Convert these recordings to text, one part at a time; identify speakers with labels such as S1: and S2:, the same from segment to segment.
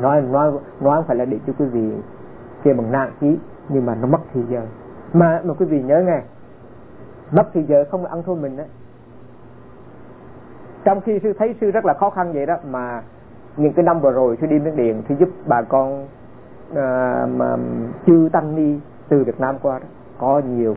S1: nói không phải là để cho quý vị kia bằng nặng chí, nhưng mà nó mất thì giờ. Mà quý vị nhớ nghe, mất thì giờ không ăn thua mình đó. Trong khi sư thấy sư rất là khó khăn vậy đó, mà những cái năm vừa rồi sư đi Miến Điện thì giúp bà con mà chư tăng ni từ Việt Nam qua đó có nhiều.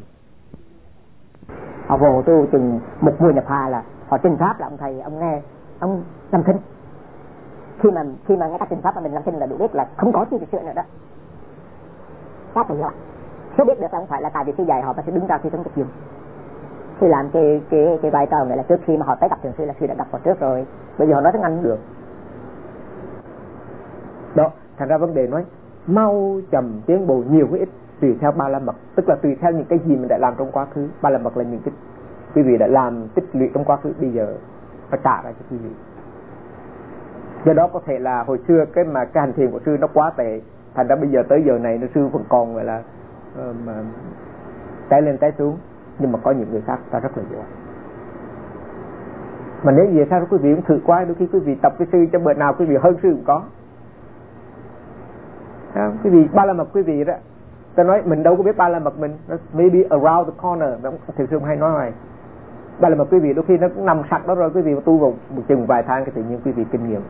S1: Họ vô tu chừng một mùa nhập hà là họ trình pháp là ông thầy ông nghe ông làm thinh. Khi mà nghe các trình pháp mà mình làm thinh là đủ biết là không có gì để sửa nữa đó. Pháp là số biết được là không phải là tại vì sư dạy họ mà sư đứng ra sư không được dùng. Sư làm cái vai trò này là trước khi mà họ tới gặp trường sư là sư đã gặp họ trước rồi. Bây giờ họ nói tiếng Anh được. Đó, thành ra vấn đề nói mau chậm tiến bộ nhiều hay ít tùy theo ba la mật, tức là tùy theo những cái gì mình đã làm trong quá khứ. Ba la mật là những cái quý vị đã làm tích lũy trong quá khứ, bây giờ phải trả ra cho quý vị. Do đó có thể là hồi xưa cái hành thiền của sư nó quá tệ, thành ra bây giờ tới giờ này nó sư vẫn còn gọi là té lên té xuống, nhưng mà có những người khác ta rất là giỏi. Mà nếu vậy sao quý vị cũng thử qua, đôi khi quý vị tập với sư cho bữa nào quý vị hơn sư cũng có. Quý vị ba la mật quý vị đó, ta nói mình đâu có biết ba la mật mình, maybe around the corner, thầy sư hay nói này. Ba la mật quý vị đôi khi nó cũng nằm sạch đó rồi, quý vị tu vào một chừng vài tháng thì tự nhiên quý vị kinh nghiệm.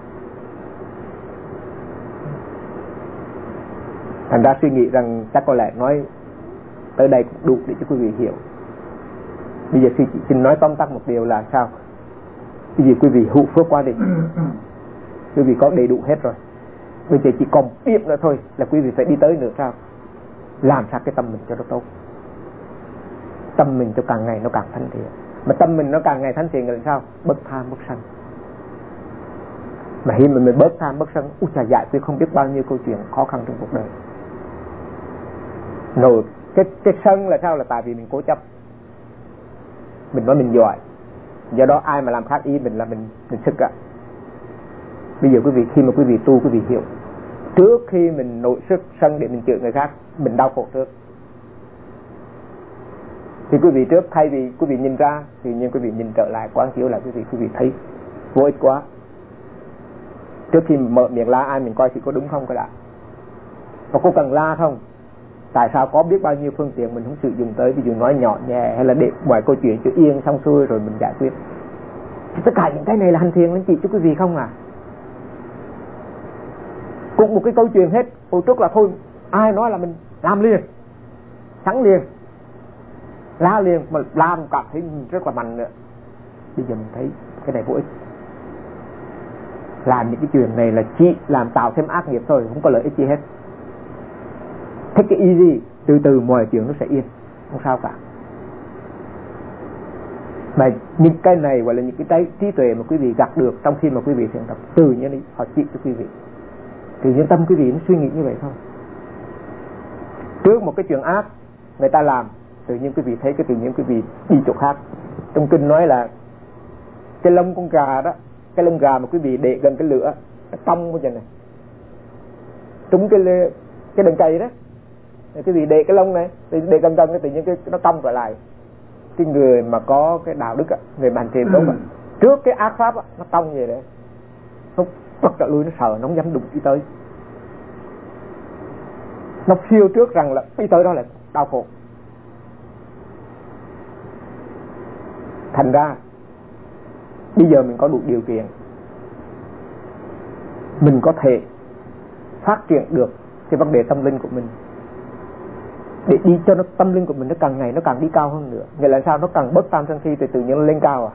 S1: Thành ra suy nghĩ rằng chắc có lẽ nói tới đây cũng đủ để cho quý vị hiểu. Bây giờ sư chỉ xin nói tóm tắt một điều là sao? Bây giờ quý vị hữu phước qua đi, quý vị có đầy đủ hết rồi. Bây giờ chỉ còn tiếp nữa thôi là quý vị phải đi tới nữa sao? Làm sao cái tâm mình cho nó tốt, tâm mình cho càng ngày nó càng thanh thiện. Mà tâm mình nó càng ngày thanh thiện là sao? Bất tham bất sân. Mà khi mà mình bớt tham bất sân, giải quyết không biết bao nhiêu câu chuyện khó khăn trong cuộc đời. Rồi cái sân là sao? Là tại vì mình cố chấp, mình nói mình giỏi, do đó ai mà làm khác ý mình là mình sức ạ. Bây giờ quý vị khi mà quý vị tu, quý vị hiểu trước khi mình nội sức sân để mình chửi người khác, mình đau khổ trước. Thì quý vị trước thay vì quý vị nhìn ra, thì nhưng quý vị nhìn trở lại quán chiếu lại quý vị thấy vô ích quá. Trước khi mở miệng la ai mình coi thì có đúng không cái đã, và có cần la không? Tại sao có biết bao nhiêu phương tiện mình không sử dụng tới, ví dụ nói nhỏ nhẹ hay là để mọi câu chuyện cho yên xong xuôi rồi mình giải quyết. Tất cả những cái này là hành thiền anh chị cho quý vị không à? Cũng một cái câu chuyện hết. Hồi trước là thôi ai nói là mình làm liền, sẵn liền, la liền, mà làm cảm thấy rất là mạnh nữa. Bây giờ mình thấy cái này vô ích. Làm những cái chuyện này là chỉ làm tạo thêm ác nghiệp thôi, không có lợi ích gì hết. Take it easy, từ từ mọi chuyện nó sẽ yên, không sao cả. Mà những cái này gọi là những cái trí tuệ mà quý vị gặt được trong khi mà quý vị thiền tập, từ như này họ chỉ cho quý vị. Thì nhân tâm quý vị nó suy nghĩ như vậy thôi. Trước một cái chuyện ác người ta làm, tự nhiên quý vị thấy cái tự nhiên quý vị đi chỗ khác. Trong kinh nói là cái lông con gà đó, cái lông gà mà quý vị để gần cái lửa, nó cong cái chân này, trúng cái đèn cây đó, quý vị để cái lông này, để gần cái tự nhiên nó cong trở lại. Cái người mà có cái đạo đức á, người mà hành thiền tốt á, trước cái ác pháp á, nó cong vậy đấy, nó bật trở lui, nó sợ, nó không dám đụng đi tới. Nó siêu trước rằng là đi tới đó là đau khổ. Thành ra bây giờ mình có đủ điều kiện, mình có thể phát triển được cái vấn đề tâm linh của mình, để đi cho nó tâm linh của mình nó càng ngày nó càng đi cao hơn nữa. Nghĩa là sao? Nó càng bớt tham sân si thì tự nhiên nó lên cao à.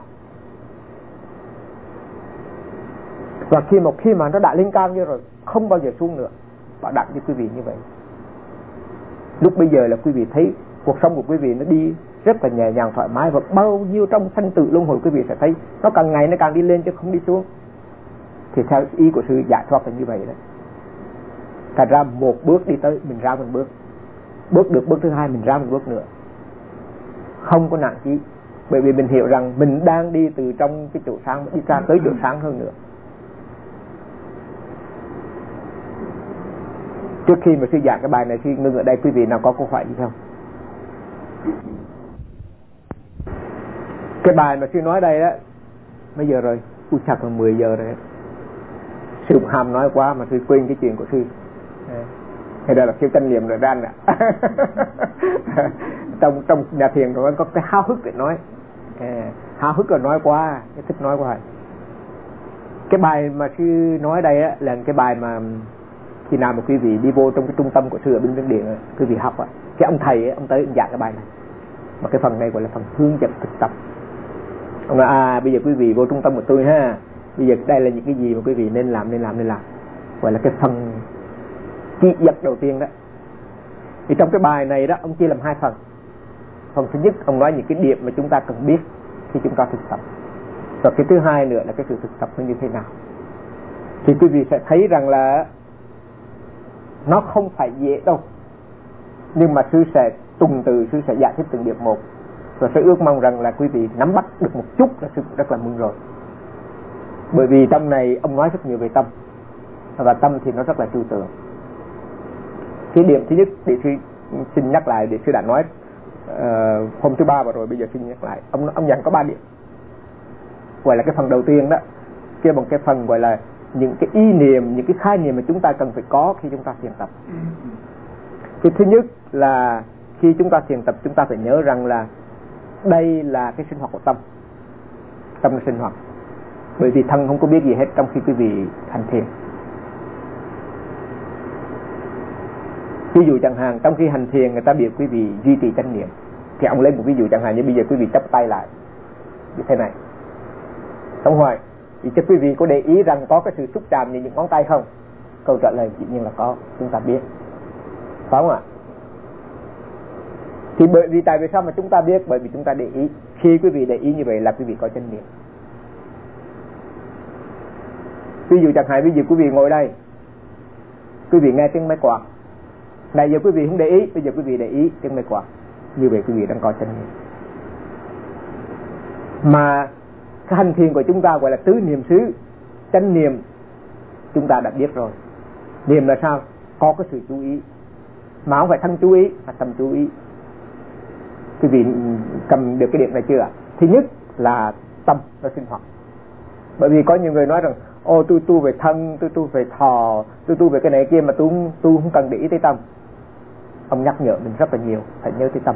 S1: Và khi mà nó đã lên cao như rồi, không bao giờ xuống nữa. Bảo đảm cho quý vị như vậy. Lúc bây giờ là quý vị thấy cuộc sống của quý vị nó đi rất là nhẹ nhàng thoải mái, và bao nhiêu trong sanh tử luân hồi quý vị sẽ thấy nó càng ngày nó càng đi lên chứ không đi xuống. Thì theo ý của sư giải thoát là như vậy đó. Thật ra một bước đi tới, mình ra một bước, bước được bước thứ hai mình ra một bước nữa, không có nặng chí. Bởi vì mình hiểu rằng mình đang đi từ trong cái chỗ sáng đi ra tới chỗ sáng hơn nữa. Trước khi mà sư giảng cái bài này, sư ngưng ở đây, quý vị nào có câu hỏi gì không? Cái bài mà sư nói đây đó, bây giờ rồi, chặt là 10 giờ rồi. Sư ham nói quá mà sư quên cái chuyện của sư. Thế đó là siêu chánh niệm rồi ra nè. Trong nhà thiền rồi có cái háo hức để nói. Háo hức rồi nói quá, cái thích nói quá. Cái bài mà sư nói đây á là cái bài mà khi nào mà quý vị đi vô trong cái trung tâm của sư ở bên Miến Điện, quý vị học á, cái ông thầy ấy, ông tới ông giảng cái bài này. Mà cái phần này gọi là phần hướng dẫn thực tập. Ông nói bây giờ quý vị vô trung tâm của tôi ha, bây giờ đây là những cái gì mà quý vị nên làm. Gọi là cái phần chỉ dẫn đầu tiên đó. Thì trong cái bài này đó ông chia làm 2 phần. Phần thứ nhất ông nói những cái điểm mà chúng ta cần biết khi chúng ta thực tập. Và cái thứ hai nữa là cái sự thực tập nó như thế nào. Thì quý vị sẽ thấy rằng là nó không phải dễ đâu. Nhưng mà sư sẽ tuần từ, sư sẽ giải thích từng điểm một. Và sẽ ước mong rằng là quý vị nắm bắt được một chút là sư rất là mừng rồi. Bởi vì trong này ông nói rất nhiều về tâm. Và tâm thì nó rất là trừu tượng. Cái điểm thứ nhất để sư xin nhắc lại, để sư đã nói hôm thứ 3 vừa rồi, bây giờ xin nhắc lại. Ông dặn có 3 điểm. Gọi là cái phần đầu tiên đó, kia bằng cái phần gọi là những cái ý niệm, những cái khái niệm mà chúng ta cần phải có khi chúng ta thiền tập. Cái thứ nhất là khi chúng ta thiền tập, chúng ta phải nhớ rằng là đây là cái sinh hoạt của tâm. Tâm là sinh hoạt. Bởi vì thân không có biết gì hết trong khi quý vị hành thiền. Ví dụ chẳng hạn trong khi hành thiền người ta biết quý vị duy trì chánh niệm, thì ông lấy một ví dụ chẳng hạn như bây giờ quý vị chắp tay lại như thế này. Xong rồi thì cho quý vị có để ý rằng có cái sự xúc chạm như những ngón tay không? Câu trả lời dĩ nhiên là có, chúng ta biết, phải không ạ? Thì bởi vì tại vì sao mà chúng ta biết? Bởi vì chúng ta để ý. Khi quý vị để ý như vậy là quý vị có chánh niệm. Ví dụ chẳng hạn ví dụ quý vị ngồi đây, quý vị nghe tiếng máy quạt. Này giờ quý vị không để ý, bây giờ quý vị để ý tiếng máy quạt. Như vậy quý vị đang có chánh niệm. Mà cái hành thiền của chúng ta gọi là tứ niệm xứ. Chánh niệm chúng ta đã biết rồi. Niệm là sao? Có cái sự chú ý. Mà không phải thân chú ý, mà tâm chú ý. Quý vị cầm được cái điểm này chưa ạ? Thứ nhất là tâm nó sinh hoạt. Bởi vì có nhiều người nói rằng tôi tu về thân, tôi tu về thọ, tôi tu về cái này kia mà tôi không cần để ý tới tâm. Ông nhắc nhở mình rất là nhiều, phải nhớ tới tâm.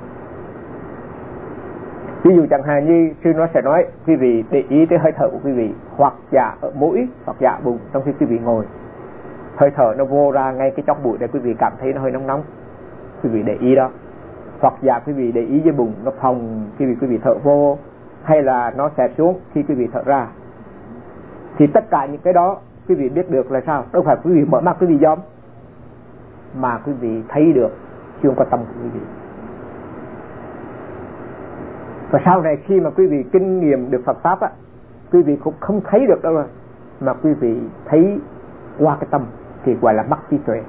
S1: Ví dụ chẳng hạn như sư nó sẽ nói quý vị để ý tới hơi thở của quý vị, hoặc dạ ở mũi, hoặc dạ bụng trong khi quý vị ngồi. Hơi thở nó vô ra ngay cái chóp mũi để quý vị cảm thấy nó hơi nóng nóng, quý vị để ý đó. Hoặc dạ quý vị để ý dưới bụng nó phồng khi quý vị thở vô, hay là nó xẹp xuống khi quý vị thở ra. Thì tất cả những cái đó quý vị biết được là sao? Đâu phải quý vị mở mắt quý vị dòm, mà quý vị thấy được chuyên qua tâm của quý vị. Và sau này khi mà quý vị kinh nghiệm được Phật Pháp á, quý vị cũng không thấy được đâu rồi, mà quý vị thấy qua cái tâm thì gọi là mắt trí tuệ.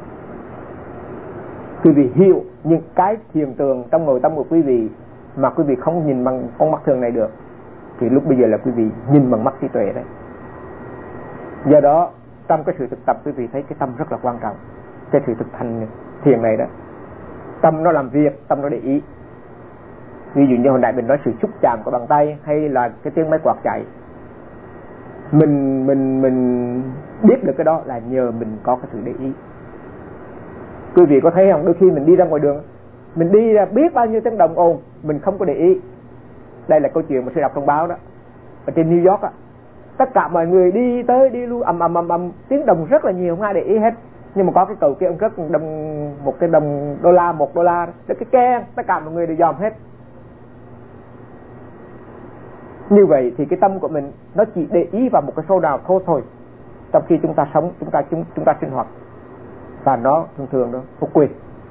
S1: Quý vị hiểu những cái hiện tượng trong nội tâm của quý vị mà quý vị không nhìn bằng con mắt thường này được, thì lúc bây giờ là quý vị nhìn bằng mắt trí tuệ đấy. Do đó trong cái sự thực tập quý vị thấy cái tâm rất là quan trọng. Cái sự thực hành thiền này đó, tâm nó làm việc, tâm nó để ý. Ví dụ như hồi nãy mình nói sự xúc chạm của bàn tay, hay là cái tiếng máy quạt chạy, mình biết được cái đó là nhờ mình có cái sự để ý. Quý vị có thấy không? Đôi khi mình đi ra ngoài đường, mình đi ra biết bao nhiêu tiếng đồng ồn, mình không có để ý. Đây là câu chuyện mà sư đọc trong báo đó, ở trên New York á, tất cả mọi người đi tới đi lui ầm ầm, tiếng đồng rất là nhiều, không ai để ý hết. Nhưng mà có cái cầu kia ông cất một cái đồng $1 đó, cái keng, tất cả mọi người đều dòm hết. Như vậy thì cái tâm của mình nó chỉ để ý vào một cái số nào thôi. Trong khi chúng ta sống, chúng ta sinh hoạt, và nó thường đó nó quên.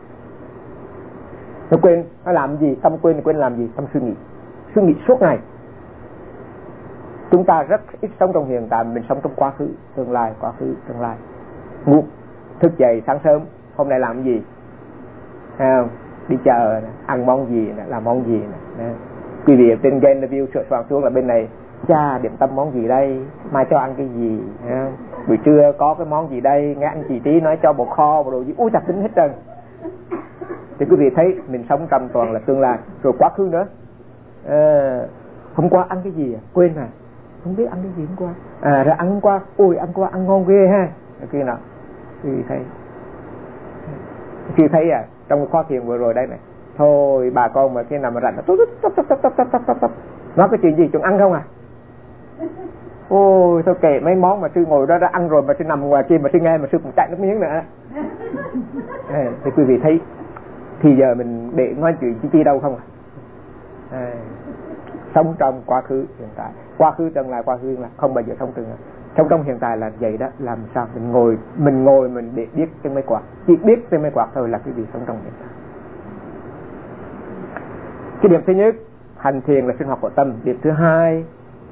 S1: Nó làm gì? Tâm quên làm gì? Tâm suy nghĩ suốt ngày. Chúng ta rất ít sống trong hiện tại, mình sống trong quá khứ, tương lai. Ngủ, thức dậy sáng sớm, hôm nay làm gì? Đi chợ, ăn món gì, làm món gì. Quý vị trên Gen Review sửa soạn xuống là bên này, điểm tâm món gì đây, mai cho ăn cái gì, buổi trưa có cái món gì đây, nghe anh chị Tí nói cho bột kho, đồ gì, chặt tính hết trơn. Thì quý vị thấy mình sống trong toàn là tương lai, rồi quá khứ nữa. Hôm qua ăn cái gì quên không biết ăn cái gì hôm qua. Rồi ăn hôm qua, ôi ăn qua ăn ngon ghê ha. Rồi kia nào, khi thấy trong cái khóa thiền vừa rồi đây này, thôi bà con mà khi nào mà rảnh nó nói cái chuyện gì chúng ăn không à. Ôi thôi kệ mấy món mà sư ngồi đó đã ăn rồi mà sư nằm ngoài kia mà sư nghe mà sư cũng chạy nước miếng nữa. Thì quý vị thấy thì giờ mình để nói chuyện chi đâu không à. Sống trong quá khứ hiện tại, quá khứ tương lai, quá khứ là không bao giờ sống tương lai. Sống trong hiện tại là vậy đó. Làm sao mình ngồi mình để biết trên mấy quạt, chỉ biết trên mấy quạt thôi là cái gì sống trong hiện tại. Cái điểm thứ nhất, hành thiền là sinh hoạt của tâm. Điểm thứ hai,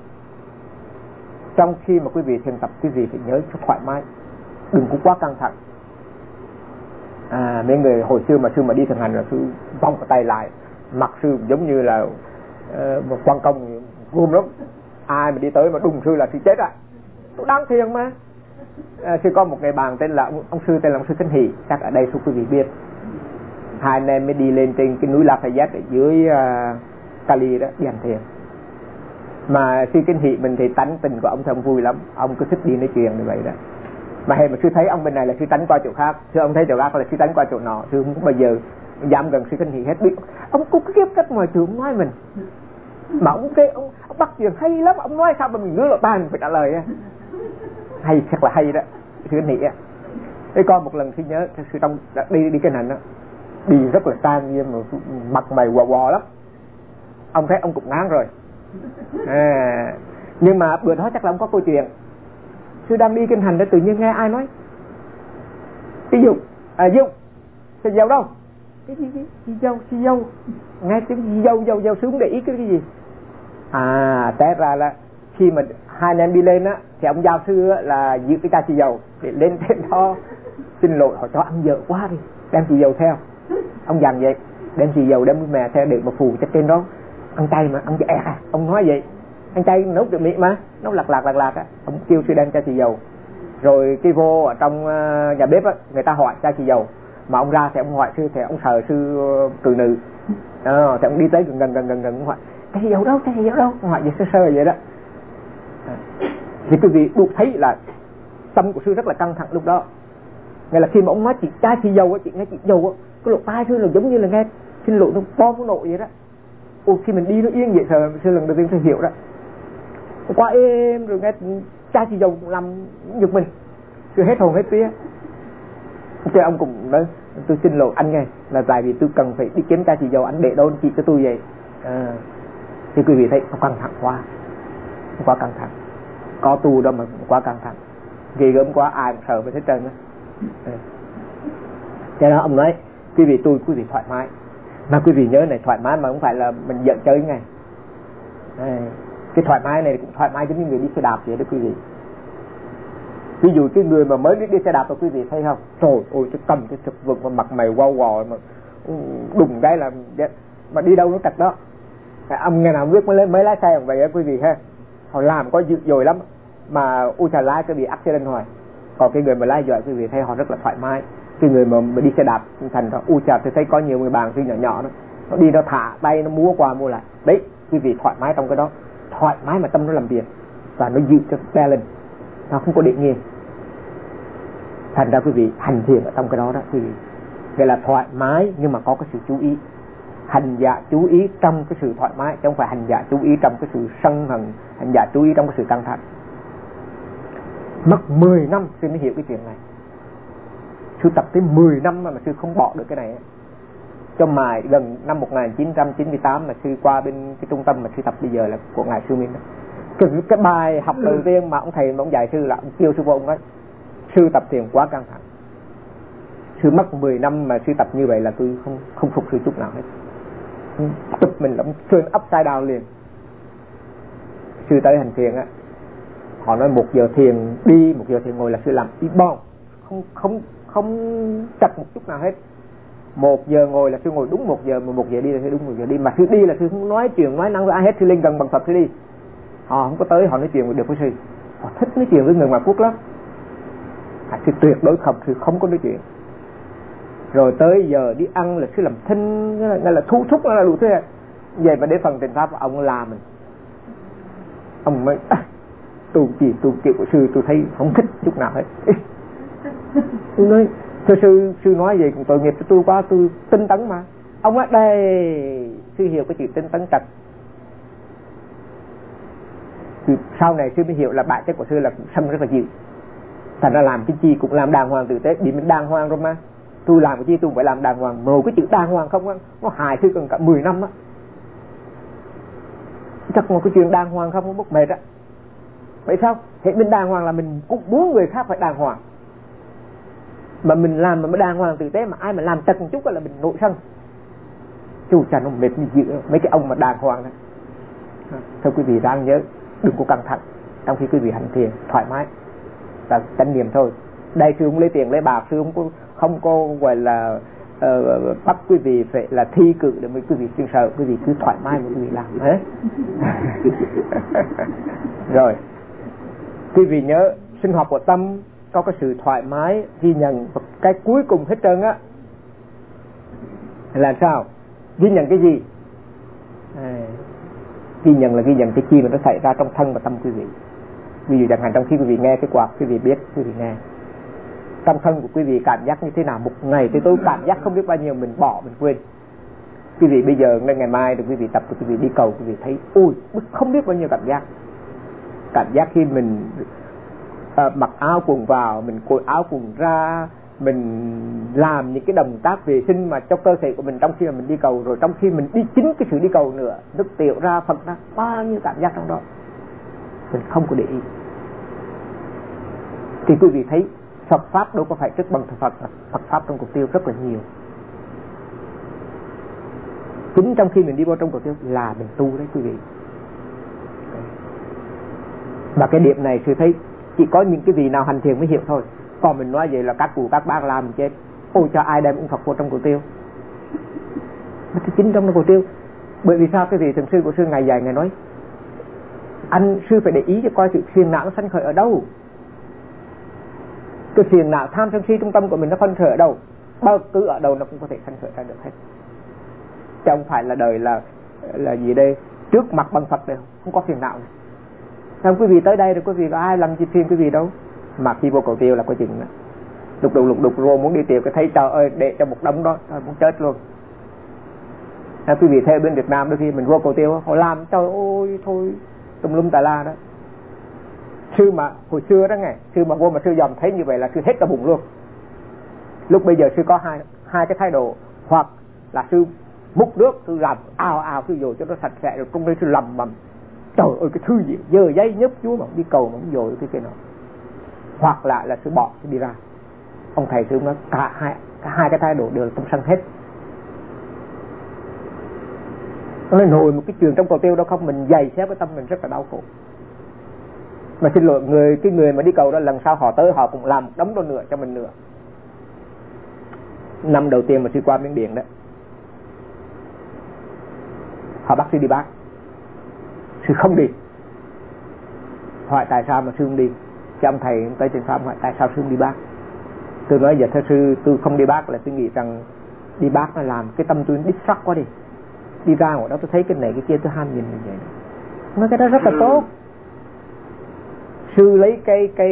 S1: trong khi mà quý vị thiền tập, quý vị phải nhớ cho thoải mái, đừng có quá căng thẳng. Mấy người hồi xưa mà sư mà đi thực hành là sư vòng cái tay lại, mặt sư giống như là một quan công gồm lắm. Ai mà đi tới mà đùng sư là sư chết à. Tôi đang thiền mà. Sư có một người bạn tên là ông sư Khánh Hỷ, chắc ở đây số quý vị biết. Hai anh em mới đi lên trên cái núi La Fayette ở dưới Cali đó đi hành thiền. Mà sư Khánh Hỷ mình thì tánh tình của ông thì ông vui lắm, ông cứ thích đi nói chuyện như vậy đó. Mà hệ mà sư thấy ông bên này là sư tránh qua chỗ khác, sư ông thấy chỗ khác là sư tránh qua chỗ nọ, sư không bao giờ dám gần sư Khánh Hỷ hết. Biết ông cũng kiếp cách mọi chuyện nói mình. Mà ông kêu ông bắt chuyện hay lắm, ông nói sao mà mình ngứa lỗ tai mình phải trả lời á. Hay thật là hay đó sư Khánh Hỷ á. Thế coi một lần sư nhớ sư trong đi cái hành đó, đi rất là trang nghiêm mà mặt mày quò lắm. Ông thấy ông cũng ngán rồi. Nhưng mà bữa đó chắc là ông có câu chuyện. Sư đang đi kinh hành đã tự nhiên nghe ai nói cái Dung xì dầu đâu, cái gì xì dầu, nghe tiếng dầu sư không để ý cái gì. Té ra là khi mà hai anh em đi lên á thì ông giao sư là giữ cái ca xì dầu để lên trên đó xin lỗi họ cho ăn dở quá đi, đem xì dầu theo. Ông dặn vậy, đem xì dầu đem mè theo để mà phù cho trên đó ăn chay mà ăn dẻ. Ông nói vậy, ăn chay nấu được miệng mà nấu lạc á. Ông kêu sư đem chai xì dầu, rồi cái vô ở trong nhà bếp á, người ta hỏi chai xì dầu mà ông ra thì ông hỏi sư, thì ông sợ sư cự nữ, thì ông đi tới gần ông hỏi chai xì dầu đâu, ông hỏi vậy sơ vậy đó. Thì quý vị được thấy là tâm của sư rất là căng thẳng lúc đó. Nghĩa là khi mà ông nói chị chai xì dầu á, chị nghe chị dầu á, cái lỗ tai sư là giống như là nghe xin lỗi nó bom nó nổ vậy đó. Khi mình đi nó yên vậy sợ sư lần đầu tiên sư hiểu đó. Qua êm rồi nghe chai xì dầu làm giật mình, sư hết hồn hết vía. Thế ông cũng nói tôi xin lỗi anh nghe, là tại vì tôi cần phải đi kiếm chai xì dầu, anh để đâu chị cho tôi vậy. Thì quý vị thấy nó căng thẳng quá căng thẳng, có tu đâu mà quá căng thẳng, ghê gớm quá, ai cũng sợ phải hết trơn đó. Cho đó ông nói quý vị thoải mái, mà quý vị nhớ này, thoải mái mà không phải là mình giận chơi ngay. Cái thoải mái này cũng thoải mái giống như người đi xe đạp vậy đó quý vị. Ví dụ cái người mà mới đi xe đạp mà quý vị thấy không, trời ơi cái cầm cái thực vật mà mặt mày quao gò mà đùng cái là mà đi đâu nó trật đó. Ông ngày nào biết mới lái xe vậy đó quý vị ha. Họ làm có dữ dội lắm mà chà lái cái bị accident hoài. Còn cái người mà lái giỏi quý vị thấy họ rất là thoải mái. Cái người mà đi xe đạp thành ra chà, tôi thấy có nhiều người bạn khi nhỏ đó, nó đi nó thả tay nó múa qua múa lại. Đấy, quý vị thoải mái trong cái đó, thoải mái mà tâm nó làm việc và nó giữ cho balance, nó không có định nghiêng. Thành ra quý vị hành thiền ở trong cái đó đó quý vị, vậy là thoải mái nhưng mà có cái sự chú ý. Hành giả chú ý trong cái sự thoải mái, chứ không phải hành giả chú ý trong cái sự sân hận, hành giả chú ý trong cái sự căng thẳng. Mất 10 năm sư mới hiểu cái chuyện này. Sư tập tới 10 năm mà sư không bỏ được cái này. Cho mài gần năm 1998 mà sư qua bên cái trung tâm mà sư tập bây giờ là của ngài Sư Minh đó. Cái bài học đầu tiên mà ông thầy mà ông dạy sư là ông kêu sư vô ông ấy, sư tập thiền quá căng thẳng. Sư mất 10 năm mà sư tập như vậy là tôi không phục sư chút nào hết. Tập mình là sư upside down liền. Sư tới hành thiền á, họ nói 1 giờ thiền đi, 1 giờ thiền ngồi là sư làm y bon, không chặt một chút nào hết. 1 giờ ngồi là sư ngồi đúng 1 giờ, mà 1 giờ đi là sư đúng 1 giờ đi. Mà sư đi là sư không nói chuyện nói năng với ai hết, sư lên gần bằng Phật sư đi. Họ không có tới họ nói chuyện được với sư. Họ thích nói chuyện với người ngoại quốc lắm. Sư tuyệt đối sư không có nói chuyện. Rồi tới giờ đi ăn là sư làm thinh, nghĩa là thu thúc nó là đủ thế. Vậy mà để phần tiền pháp ông làm mình, ông mới tu kiểu của sư tôi thấy không thích chút nào hết. Tôi nói thưa sư nói vậy cũng tội nghiệp cho tôi quá, tôi tinh tấn mà. Ông nói đây sư hiểu cái chuyện tinh tấn trật. Thì sau này sư mới hiểu là bản chất của sư là sân rất là dịu, thành ra làm cái chi cũng làm đàng hoàng tử tế, bị mình đàng hoàng rồi mà. Tôi làm cái chi tôi phải làm đàng hoàng, mà cái chữ đàng hoàng không á, nó hại sư cần cả 10 năm á. Chắc một cái chuyện đàng hoàng không có bốc mệt á. Vậy sao? Thế mình đàng hoàng là mình cũng muốn người khác phải đàng hoàng, mà mình làm mà mới đàng hoàng tử tế, mà ai mà làm chật một chút là mình nội sân. Chú cha nó mệt như dữ mấy cái ông mà đàng hoàng đó. Thưa quý vị ráng nhớ, đừng có căng thẳng trong khi quý vị hành thiền, thoải mái và chánh niệm thôi. Đây sư không lấy tiền lấy bạc, sư không có gọi là bắt quý vị phải là thi cử để mới quý vị xin sợ. Quý vị cứ thoải mái mà quý vị làm hết. Rồi quý vị nhớ sinh hoạt của tâm có cái sự thoải mái ghi nhận. Cái cuối cùng hết trơn á là sao? Ghi nhận cái gì? Ghi nhận là ghi nhận cái chi mà nó xảy ra trong thân và tâm quý vị. Ví dụ chẳng hạn trong khi quý vị nghe cái quạt, quý vị biết quý vị nghe. Trong thân của quý vị cảm giác như thế nào? Một ngày thì tôi cảm giác không biết bao nhiêu, mình bỏ mình quên. Quý vị bây giờ nên ngày mai được quý vị tập, quý vị đi cầu, quý vị thấy ui không biết bao nhiêu cảm giác. Cảm giác khi mình mặc áo quần vào, mình cội áo quần ra, mình làm những cái động tác vệ sinh mà trong cơ thể của mình trong khi mà mình đi cầu, rồi trong khi mình đi chính cái sự đi cầu nữa, nước tiểu ra, phật ra, bao nhiêu cảm giác trong đó mình không có để ý. Thì quý vị thấy Phật pháp đâu có phải trước bằng Phật pháp trong cuộc tiêu rất là nhiều. Chính trong khi mình đi vô trong cuộc tiêu là mình tu đấy quý vị. Và cái điểm này sư thấy chỉ có những cái vị nào hành thiền mới hiểu thôi. Còn mình nói vậy là các cụ các bác làm chết. Ôi cho ai đem ông Phật vô trong cổ tiêu. Nó chính trong cổ tiêu. Bởi vì sao? Cái vị thượng sư của sư ngày dài ngày nói anh sư phải để ý cho coi sự phiền não nó sanh khởi ở đâu. Cái phiền não tham sân si trong tâm của mình nó sanh khởi ở đâu, bao cứ ở đâu nó cũng có thể sanh khởi ra được hết. Chứ không phải là đời là gì đây trước mặt bằng Phật đây không có phiền não này. Sao quý vị tới đây rồi quý vị có ai làm gì phiền quý vị đâu. Mà khi vô cầu tiêu là có chừng lục đục rồi muốn đi tiêu cái thấy trời ơi để cho một đống đó trời muốn chết luôn. Quý vị theo bên Việt Nam đôi khi mình vô cầu tiêu họ làm trời ơi thôi tùm lum tà la đó. Sư mà hồi xưa đó nghe, sư mà vô mà sư dòm thấy như vậy là sư hết cả bụng luôn. Lúc bây giờ sư có hai cái thái độ, hoặc là sư múc nước sư làm ào sư dồi cho nó sạch sẽ rồi trong đây sư lầm mầm trời ơi cái thư gì dơ giấy nhấp chúa mà đi cầu mà không dồi cái nào. Hoặc là sư bỏ sư đi ra. Ông thầy sư nói cả hai cái thái độ đều là tâm sân hết. Nó nổi một cái chuyện trong cầu tiêu đó không, mình dày xéo cái tâm mình rất là đau khổ. Mà xin lỗi cái người mà đi cầu đó lần sau họ tới họ cũng làm một đống đó nữa cho mình nữa. Năm đầu tiên mà sư qua Miến Điện đó, họ bắt sư đi Bác, sư không đi. Hỏi tại sao mà sư không đi? Chứ ông thầy tới trên pháp hỏi tại sao sư không đi Bác. Tôi nói giờ thưa sư tôi không đi Bác là tôi nghĩ rằng đi Bác nó làm cái tâm tôi đít sắc quá đi. Đi ra ngoài đó tôi thấy cái này cái kia tôi ham nhìn như vậy. Nói cái đó rất là tốt. Sư lấy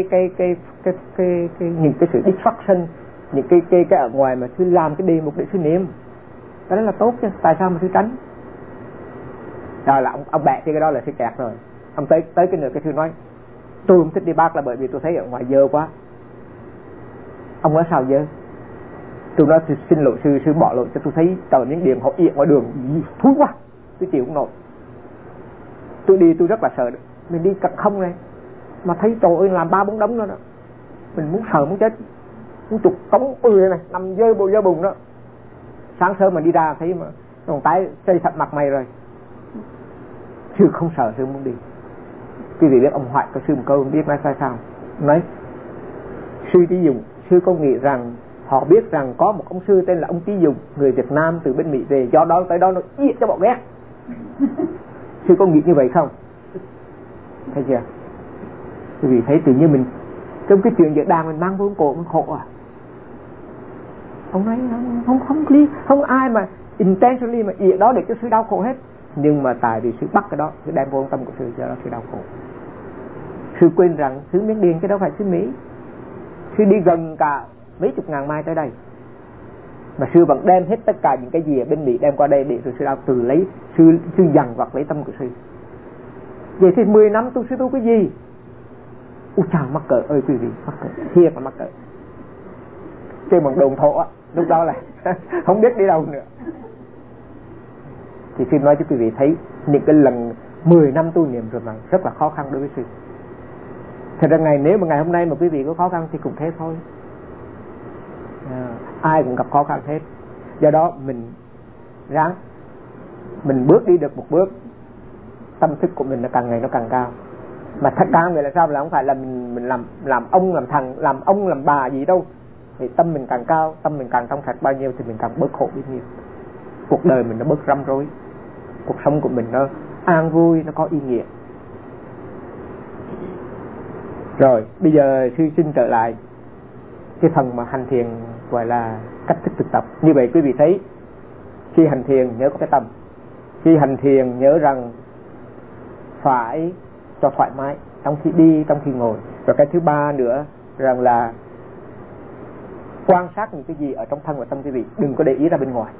S1: những cái sự distraction, những cái ở ngoài mà sư làm cái đề mục để sư niệm, cái đó là tốt chứ. Tại sao mà sư tránh? Rồi là ông bẹ thì cái đó là sư kẹt rồi. Ông tới cái nửa cái sư nói tôi không thích đi Bác là bởi vì tôi thấy ở ngoài dơ quá. Ông nói sao dơ? Tôi nói xin lỗi sư bỏ lỗi cho tôi thấy tờ Miến Điện họ ị ngoài đường thúi quá, tôi chịu không nổi. Tôi đi tôi rất là sợ. Mình đi cật không này mà thấy trời ơi làm 3-4 đống nữa đó, mình muốn sợ muốn chết, muốn chụp cống này nằm dơ bùn đó. Sáng sớm mà đi ra thấy mà còn tái xây sạch mặt mày rồi. Sư không sợ, sư muốn đi. Quý vị biết ông Hoại có sư một câu không biết nói sao. Nói sư Trí Dùng, sư có nghĩ rằng họ biết rằng có một ông sư tên là ông Trí Dùng, người Việt Nam từ bên Mỹ về, do đó tới đó nó yết cho bọn ghét. Sư có nghĩ như vậy không? Thấy chưa? Quý vị thấy tự nhiên mình trong cái chuyện giữa đàn mình mang vô cổ mình khổ à. Ông nói không ai mà intentionally mà yết đó để cho sư đau khổ hết. Nhưng mà tại vì sư bắt cái đó, sư đem vô tâm của sư cho đó sư đau khổ. Sư quên rằng xứ Miến Điện chứ đâu phải xứ Mỹ. Sư đi gần cả mấy chục ngàn mai tới đây, mà sư vẫn đem hết tất cả những cái gì ở bên Mỹ đem qua đây để rồi sư đạo từ lấy sư dằn vặt lấy tâm của sư. Vậy thì 10 năm sư tu cái gì? Ôi chào, mắc cỡ ơi quý vị, mắc cỡ, thiệt là mắc cỡ. Trên một đồn thổ á, lúc đó là không biết đi đâu nữa. Thì sư nói cho quý vị thấy những cái lần 10 năm tu niệm rồi mà rất là khó khăn đối với sư. Thật ra nếu mà ngày hôm nay mà quý vị có khó khăn thì cũng thế thôi. Ai cũng gặp khó khăn hết. Do đó mình ráng, mình bước đi được một bước, tâm thức của mình nó càng ngày nó càng cao. Mà thật cao vậy là sao? Là không phải là mình làm ông làm thằng, làm ông làm bà gì đâu. Thì tâm mình càng cao, tâm mình càng trong sạch bao nhiêu thì mình càng bớt khổ bấy nhiêu. Cuộc đời mình nó bớt rắm rối, cuộc sống của mình nó an vui, nó có ý nghĩa. Rồi bây giờ sư xin trở lại cái phần mà hành thiền gọi là cách thức thực tập. Như vậy quý vị thấy, khi hành thiền nhớ có cái tâm, khi hành thiền nhớ rằng phải cho thoải mái trong khi đi, trong khi ngồi. Rồi cái thứ ba nữa rằng là quan sát những cái gì ở trong thân và tâm quý vị, đừng có để ý ra bên ngoài.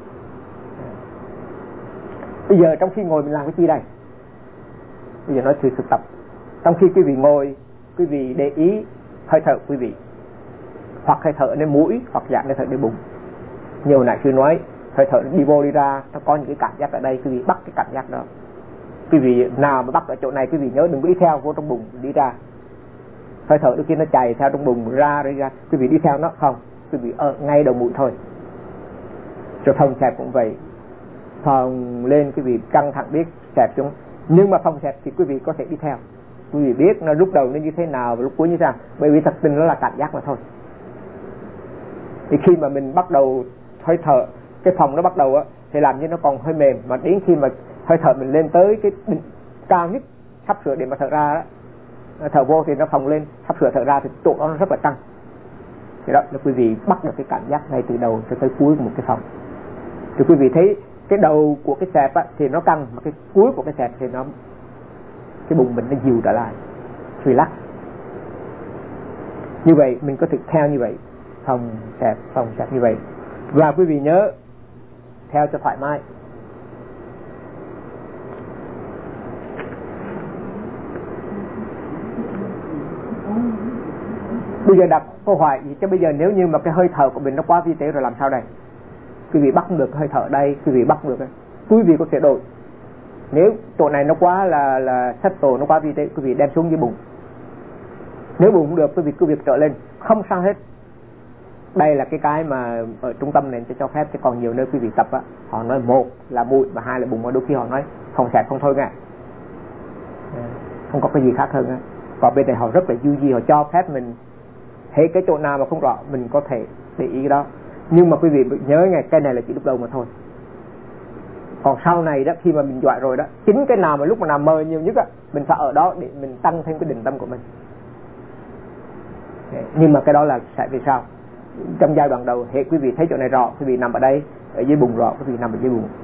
S1: Bây giờ trong khi ngồi mình làm cái gì đây? Bây giờ nói sự thực tập. Trong khi quý vị ngồi, quý vị để ý hơi thở quý vị, hoặc hơi thở nơi mũi, hoặc dạng hơi thở nơi bụng. Nhiều nãy sư nói hơi thở đi vô đi ra, nó có những cái cảm giác ở đây, quý vị bắt cái cảm giác đó. Quý vị nào mà bắt ở chỗ này, quý vị nhớ đừng có đi theo vô trong bụng đi ra. Hơi thở đôi khi nó chạy theo trong bụng ra đi ra, quý vị đi theo nó không, quý vị ở ngay đầu mũi thôi. Rồi phòng xẹp cũng vậy, phòng lên quý vị căng thẳng biết xẹp xuống, nhưng mà phòng xẹp thì quý vị có thể đi theo. Quý vị biết nó lúc đầu nó như thế nào và lúc cuối như thế nào, bởi vì thật tình nó là cảm giác mà thôi. Thì khi mà mình bắt đầu hơi thở, cái phòng nó bắt đầu á thì làm như nó còn hơi mềm, mà đến khi mà hơi thở mình lên tới cái đỉnh cao nhất sắp sửa để mà thở ra đó, thở vô thì nó phồng lên, sắp sửa thở ra thì chỗ đó nó rất là căng. Thì đó là quý vị bắt được cái cảm giác ngay từ đầu cho tới cuối của một cái phòng. Thì quý vị thấy cái đầu của cái xẹp á thì nó căng, mà cái cuối của cái xẹp thì nó, cái bụng mình nó dịu trở lại, relax. Như vậy mình có thực theo như vậy, phòng xẹp như vậy. Và quý vị nhớ theo cho thoải mái. Bây giờ đặt câu hỏi gì chứ bây giờ nếu như mà cái hơi thở của mình nó quá vi tế rồi làm sao đây? Quý vị bắt được hơi thở đây, quý vị bắt được đây, quý vị có thể đổi. Nếu chỗ này nó quá là settle, nó quá vi tế, quý vị đem xuống dưới bụng. Nếu bụng không được, quý vị cứ việc trở lên, không sao hết. Đây là cái mà ở trung tâm này cho phép, chứ còn nhiều nơi quý vị tập á, họ nói một là mũi và hai là bụng, mà đôi khi họ nói phòng xẹp không thôi nghe, không có cái gì khác hơn á. Còn bên này họ rất là du di, họ cho phép mình thấy cái chỗ nào mà không rõ mình có thể để ý đó. Nhưng mà quý vị nhớ nghe, cái này là chỉ lúc đầu mà thôi. Còn sau này đó, khi mà mình giỏi rồi đó, chính cái nào mà lúc mà nào mơ nhiều nhất á, mình phải ở đó để mình tăng thêm cái định tâm của mình. Nhưng mà cái đó là sẽ vì sao? Trong giai đoạn đầu, hệ quý vị thấy chỗ này rõ, quý vị nằm ở đây, ở dưới bụng rõ, quý vị nằm ở dưới bụng.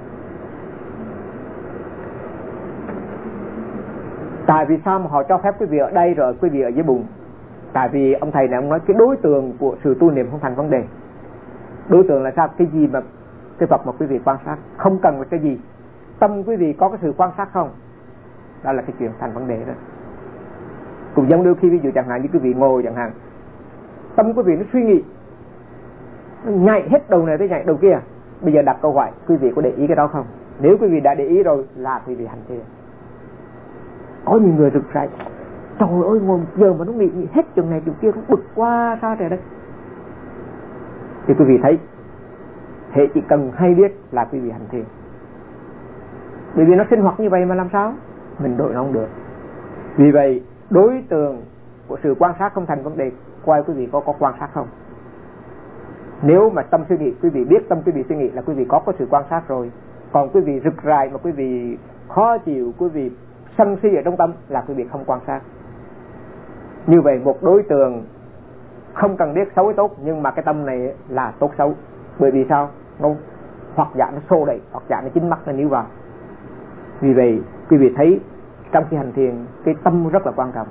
S1: Tại vì sao mà họ cho phép quý vị ở đây rồi quý vị ở dưới bụng? Tại vì ông thầy này ông nói cái đối tượng của sự tu niệm không thành vấn đề. Đối tượng là sao? Cái gì mà cái vật mà quý vị quan sát, không cần phải cái gì. Tâm quý vị có cái sự quan sát không? Đó là cái chuyện thành vấn đề đó. Cũng giống đôi khi ví dụ chẳng hạn như quý vị ngồi chẳng hạn, tâm quý vị nó suy nghĩ, nó nhảy hết đầu này tới nhảy đầu kia. Bây giờ đặt câu hỏi, quý vị có để ý cái đó không? Nếu quý vị đã để ý rồi là quý vị hành thiền. Có những người rực rãi, trời ơi ngồi một giờ mà nó nghĩ hết chỗ này chỗ kia, nó bực quá sao trời đấy. Thì quý vị thấy, hệ chỉ cần hay biết là quý vị hành thiền. Bởi vì nó sinh hoạt như vậy mà làm sao mình đổi nó không được. Vì vậy đối tượng của sự quan sát không thành vấn đề. Quay quý vị có quan sát không? Nếu mà tâm suy nghĩ, quý vị biết tâm quý vị suy nghĩ là quý vị có sự quan sát rồi. Còn quý vị rực rãi mà quý vị khó chịu, quý vị sân si ở trong tâm là quý vị không quan sát. Như vậy một đối tượng không cần biết xấu hay tốt, nhưng mà cái tâm này là tốt xấu. Bởi vì sao? Nó hoặc giả nó xô đẩy, hoặc giả nó chính mắt nó níu vào. Vì vậy quý vị thấy trong khi hành thiền cái tâm rất là quan trọng.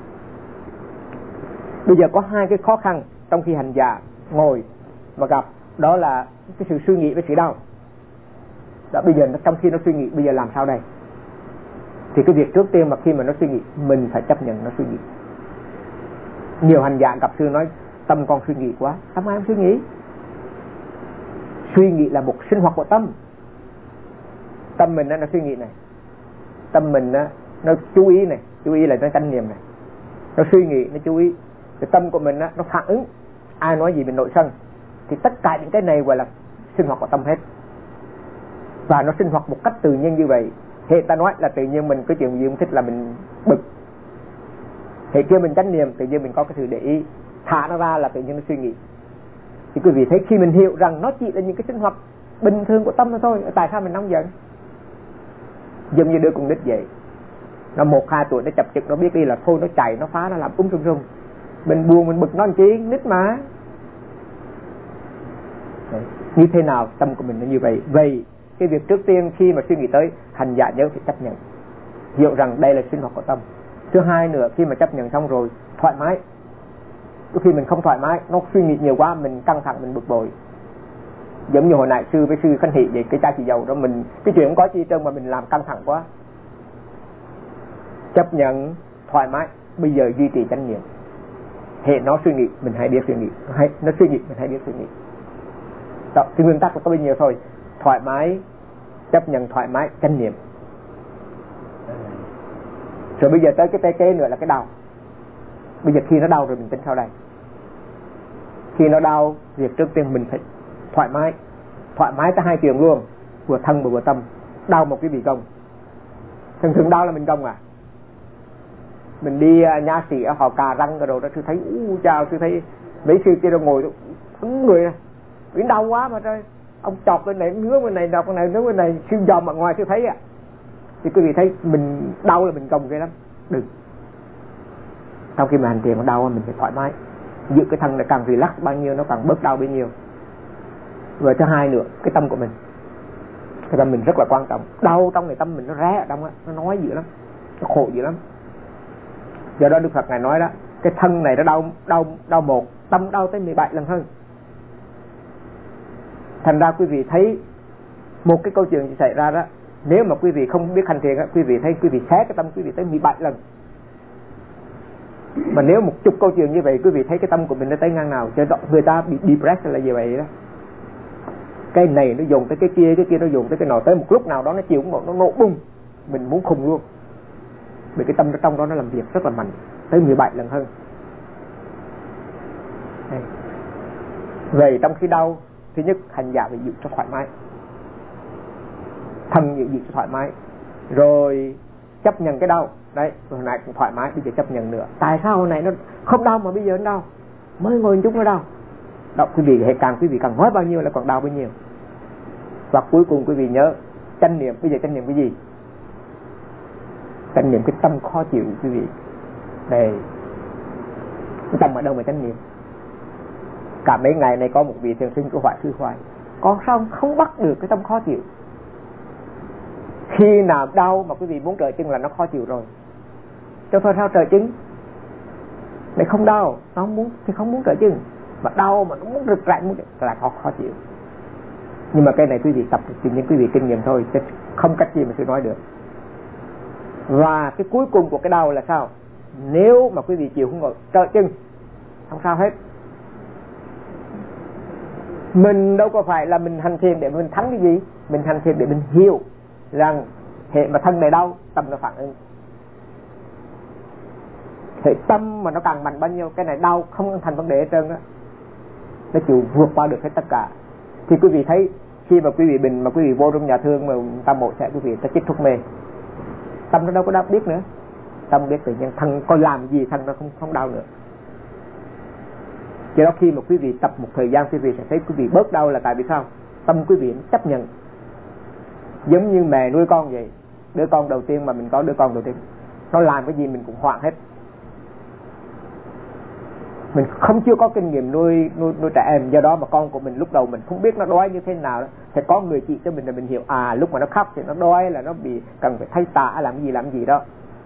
S1: Bây giờ có hai cái khó khăn trong khi hành giả ngồi mà gặp, đó là cái sự suy nghĩ với sự đau. Đó, bây giờ trong khi nó suy nghĩ, bây giờ làm sao đây? Thì cái việc trước tiên mà khi mà nó suy nghĩ, mình phải chấp nhận nó suy nghĩ. Nhiều hành giả gặp sư nói tâm con suy nghĩ quá. Tâm ai không suy nghĩ? Suy nghĩ là một sinh hoạt của tâm. Tâm mình nó suy nghĩ này, tâm mình nó chú ý này, chú ý là nó chánh niệm này, nó suy nghĩ, nó chú ý. Cái tâm của mình nó phản ứng, ai nói gì mình nổi sân, thì tất cả những cái này gọi là sinh hoạt của tâm hết. Và nó sinh hoạt một cách tự nhiên như vậy. Hệ ta nói là tự nhiên mình cái chuyện gì không thích là mình bực, hệ kia mình chánh niệm tự nhiên mình có cái sự để ý, thả nó ra là tự nhiên nó suy nghĩ. Thì quý vị thấy khi mình hiểu rằng nó chỉ là những cái sinh hoạt bình thường của tâm thôi, tại sao mình nóng giận? Giống như đứa con nít vậy, nó 1-2 tuổi nó chập chực, nó biết đi là thôi nó chạy, nó phá, nó làm rung rung. Mình buồn mình bực nó làm chi, nít mà. Đấy. Như thế nào tâm của mình nó như vậy? Vậy cái việc trước tiên khi mà suy nghĩ tới, hành giả nhớ phải chấp nhận, hiểu rằng đây là sinh hoạt của tâm. Thứ hai nữa, khi mà chấp nhận xong rồi, thoải mái. Khi mình không thoải mái, nó suy nghĩ nhiều quá, mình căng thẳng, mình bực bội. Giống như hồi nãy sư với sư Khánh Thị vậy, cái chai xì dầu đó, mình cái chuyện không có chi trơn mà mình làm căng thẳng quá. Chấp nhận, thoải mái, bây giờ duy trì chánh niệm. Hệ nó suy nghĩ, mình hãy biết suy nghĩ, nó suy nghĩ, mình hãy biết suy nghĩ. Đó, thì nguyên tắc là có bao nhiêu thôi. Thoải mái, chấp nhận thoải mái, chánh niệm. Rồi bây giờ tới cái kế nữa là cái đau. Bây giờ khi nó đau rồi mình tính sao đây? Khi nó đau, việc trước tiên mình phải thoải mái. Thoải mái tới hai chuyện luôn, vừa thân và vừa tâm. Đau một cái bị gông. Thường đau là mình gông à? Mình đi nhà sĩ họ cà răng rồi đó, sư thấy chào, sư thấy mấy sư kia đâu ngồi ứng người này, bị đau quá mà trời, ông chọc bên này ngứa bên này, đọc bên này ngứa bên này, sư dòm ở ngoài sư thấy à. Thì quý vị thấy mình đau là mình gồng ghê lắm. Đừng. Sau khi mà hành thiền nó đau mình phải thoải mái, giữ cái thân này càng relax bao nhiêu nó càng bớt đau bấy nhiêu. Rồi thứ hai nữa, cái tâm của mình, cái tâm mình rất là quan trọng. Đau trong này tâm mình nó ré ở trong á, nó nói dữ lắm, nó khổ dữ lắm. Do đó Đức Phật ngài nói đó, cái thân này nó đau một, tâm đau tới 17 lần hơn. Thành ra quý vị thấy một cái câu chuyện xảy ra đó, nếu mà quý vị không biết hành thiền á, quý vị thấy quý vị xé cái tâm quý vị tới 17 lần. Mà nếu 10 câu chuyện như vậy, quý vị thấy cái tâm của mình nó tới ngang nào? Cho người ta bị depressed là như vậy đó. Cái này nó dồn tới cái kia nó dồn tới cái nọ, tới một lúc nào đó nó chịu nó nổ bung, mình muốn khùng luôn. Vì cái tâm nó trong đó nó làm việc rất là mạnh, tới 17 lần hơn. Vậy trong khi đau, thứ nhất hành giả phải giữ cho thoải mái, thân giữ cho thoải mái, rồi chấp nhận cái đau. Đấy, hồi nãy cũng thoải mái, bây giờ chấp nhận nữa. Tại sao hồi nãy nó không đau mà bây giờ nó đau? Mới ngồi một chút nó đau. Đó, quý vị quý vị càng nói bao nhiêu là còn đau bấy nhiêu. Và cuối cùng quý vị nhớ chánh niệm. Bây giờ chánh niệm cái gì? Chánh niệm cái tâm khó chịu quý vị. Đây, cái tâm ở đâu mà chánh niệm? Cả mấy ngày này có một vị thiền sinh của Hoại Sư Khoai, con sao không bắt được cái tâm khó chịu? Khi nào đau mà quý vị muốn trở chân là nó khó chịu rồi. Cho thôi sao trở chứng? Để không đau, nó không muốn thì không muốn trở chân. Mà đau mà nó muốn rực rãi là khó chịu. Nhưng mà cái này quý vị tập thì những quý vị kinh nghiệm thôi, chứ không cách gì mà sư nói được. Và cái cuối cùng của cái đau là sao? Nếu mà quý vị chịu không ngồi trở chân, không sao hết. Mình đâu có phải là mình hành thiền để mình thắng cái gì. Mình hành thiền để mình hiểu rằng hệ mà thân này đau, tâm nó phản ứng. Hệ tâm mà nó càng mạnh bao nhiêu, cái này đau không thành vấn đề hết trơn á, nó chịu vượt qua được hết tất cả. Thì quý vị thấy khi mà quý vị bình mà quý vị vô trong nhà thương mà tâm mộ sẽ quý vị ta chích thuốc mê, tâm nó đâu có đau biết nữa. Tâm biết tự nhiên thân có làm gì thân nó không đau nữa. Cho đó khi mà quý vị tập một thời gian, quý vị sẽ thấy quý vị bớt đau là tại vì sao? Tâm quý vị chấp nhận. Giống như mẹ nuôi con vậy. Đứa con đầu tiên mà mình có đứa con đầu tiên, nó làm cái gì mình cũng hoảng hết. Mình chưa có kinh nghiệm nuôi trẻ em, do đó mà con của mình lúc đầu mình không biết nó đói như thế nào đó. Thì có người chỉ cho mình là mình hiểu, lúc mà nó khóc thì nó đói là nó bị cần phải thay tả làm gì đó.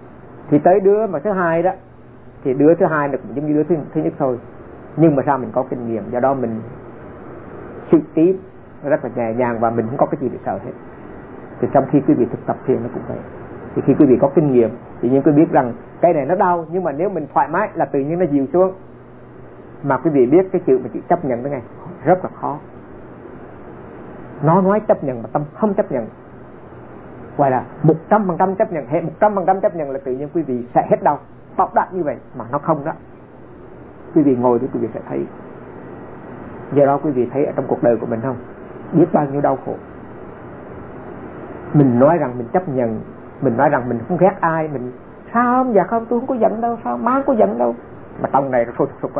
S1: Thì tới đứa mà thứ hai đó, thì đứa thứ hai là cũng giống như đứa thứ nhất thôi, nhưng mà sao mình có kinh nghiệm, do đó mình sự tí rất là nhẹ nhàng và mình không có cái gì để sợ hết. Thì trong khi quý vị thực tập thiền nó cũng vậy. Thì khi quý vị có kinh nghiệm thì quý vị biết rằng cái này nó đau, nhưng mà nếu mình thoải mái là tự nhiên nó dịu xuống. Mà quý vị biết cái chữ mà chữ chấp nhận đó nghe, rất là khó. Nó nói chấp nhận mà tâm không chấp nhận, gọi là 100% chấp nhận. Hệ 100% chấp nhận là tự nhiên quý vị sẽ hết đau, bọc đạn như vậy. Mà nó không đó, quý vị ngồi thì quý vị sẽ thấy. Do đó quý vị thấy ở trong cuộc đời của mình không, biết bao nhiêu đau khổ. Mình nói rằng mình chấp nhận, mình nói rằng mình không ghét ai, mình sao không, dạ không, tôi không có giận đâu, sao má không có giận đâu, mà tông này nó sôi sục á.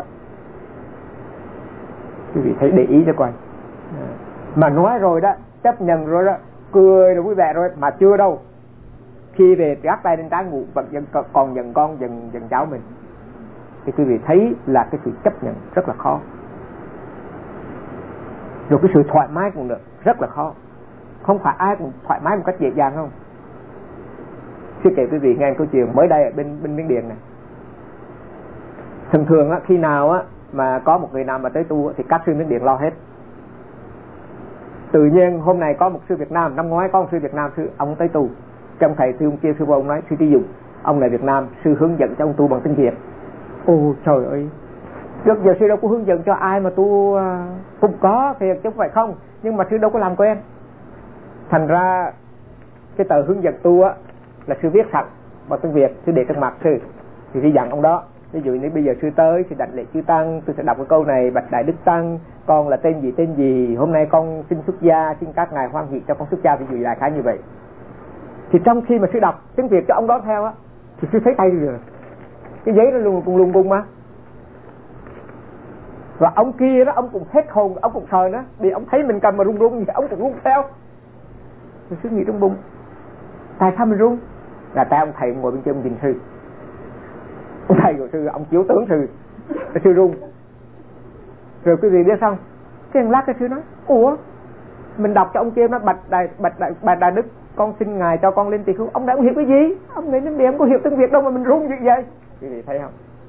S1: Quý vị thấy để ý cho coi. Mà nói rồi đó, chấp nhận rồi đó, cười rồi vui vẻ rồi, mà chưa đâu. Khi về gác tay lên trán ngủ vẫn còn giận con, giận cháu mình, thì quý vị thấy là cái sự chấp nhận rất là khó. Rồi cái sự thoải mái cũng được, rất là khó. Không phải ai cũng thoải mái một cách dễ dàng không. Sư kể quý vị nghe câu chuyện mới đây ở bên Miến Điện này. Thường thường á, khi nào á mà có một người nào mà tới tu thì các sư Miến Điện lo hết. Tự nhiên hôm nay có một sư Việt Nam, năm ngoái có một sư Việt Nam, sư ông tới tu. Trong thầy sư ông kia, sư vô ông nói, sư Trí Dũng, ông là Việt Nam, sư hướng dẫn cho ông tu bằng tiếng Việt. Ồ trời ơi, trước giờ sư đâu có hướng dẫn cho ai mà tu, cũng có thiệt chứ không phải không, nhưng mà sư đâu có làm quen. Thành ra cái tờ hướng dẫn tu á là sư viết sẵn bằng tiếng Việt, sư để trước mặt sư, thì sư dặn ông đó. Ví dụ như bây giờ sư tới, sư đảnh lễ chư tăng, tôi sẽ đọc cái câu này: bạch đại đức tăng, con là tên gì, hôm nay con xin xuất gia, xin các ngài hoan hỷ cho con xuất gia, ví dụ đại khái như vậy. Thì trong khi mà sư đọc tiếng Việt cho ông đó theo á, thì sư thấy tay rồi, cái giấy nó lùng bùng mà. Và ông kia đó, ông cũng hết hồn, ông cũng sợ nữa, vì ông thấy mình cầm mà run thì ông cũng run theo. Rồi sư nghĩ trong bụng, tại sao mình run? Là tại ông thầy ngồi bên trên nhìn sư, ông thầy của sư, ông chiếu tướng sư, sư run. Rồi quý vị biết xong, cái lát cái sư nói, ủa, mình đọc cho ông kia nó bạch đại đức, con xin ngài cho con lên tỳ khưu. Ông đã không hiểu cái gì, ông nghĩ đến điểm không có hiểu tiếng Việt đâu mà mình run như vậy. Quý vị thấy không?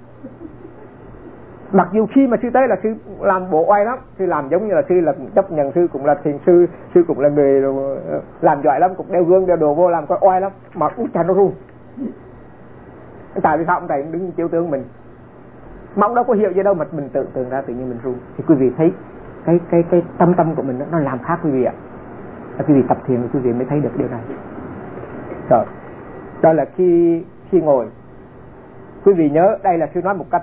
S1: Mặc dù khi mà sư tới là sư làm bộ oai lắm, sư làm giống như là sư là chấp nhận, sư cũng là thiền sư, sư cũng là người làm giỏi lắm, cũng đeo gương đeo đồ vô làm coi oai lắm, mà út cha nó run. Tại vì sao ông thầy đứng chiếu tướng mình, mà ông đâu có hiểu gì đâu mà mình tưởng ra tự nhiên mình run. Thì quý vị thấy cái tâm của mình nó làm khác quý vị ạ. Quý vị tập thiền quý vị mới thấy được điều này. Rồi, đó là khi ngồi. Quý vị nhớ đây là sư nói một cách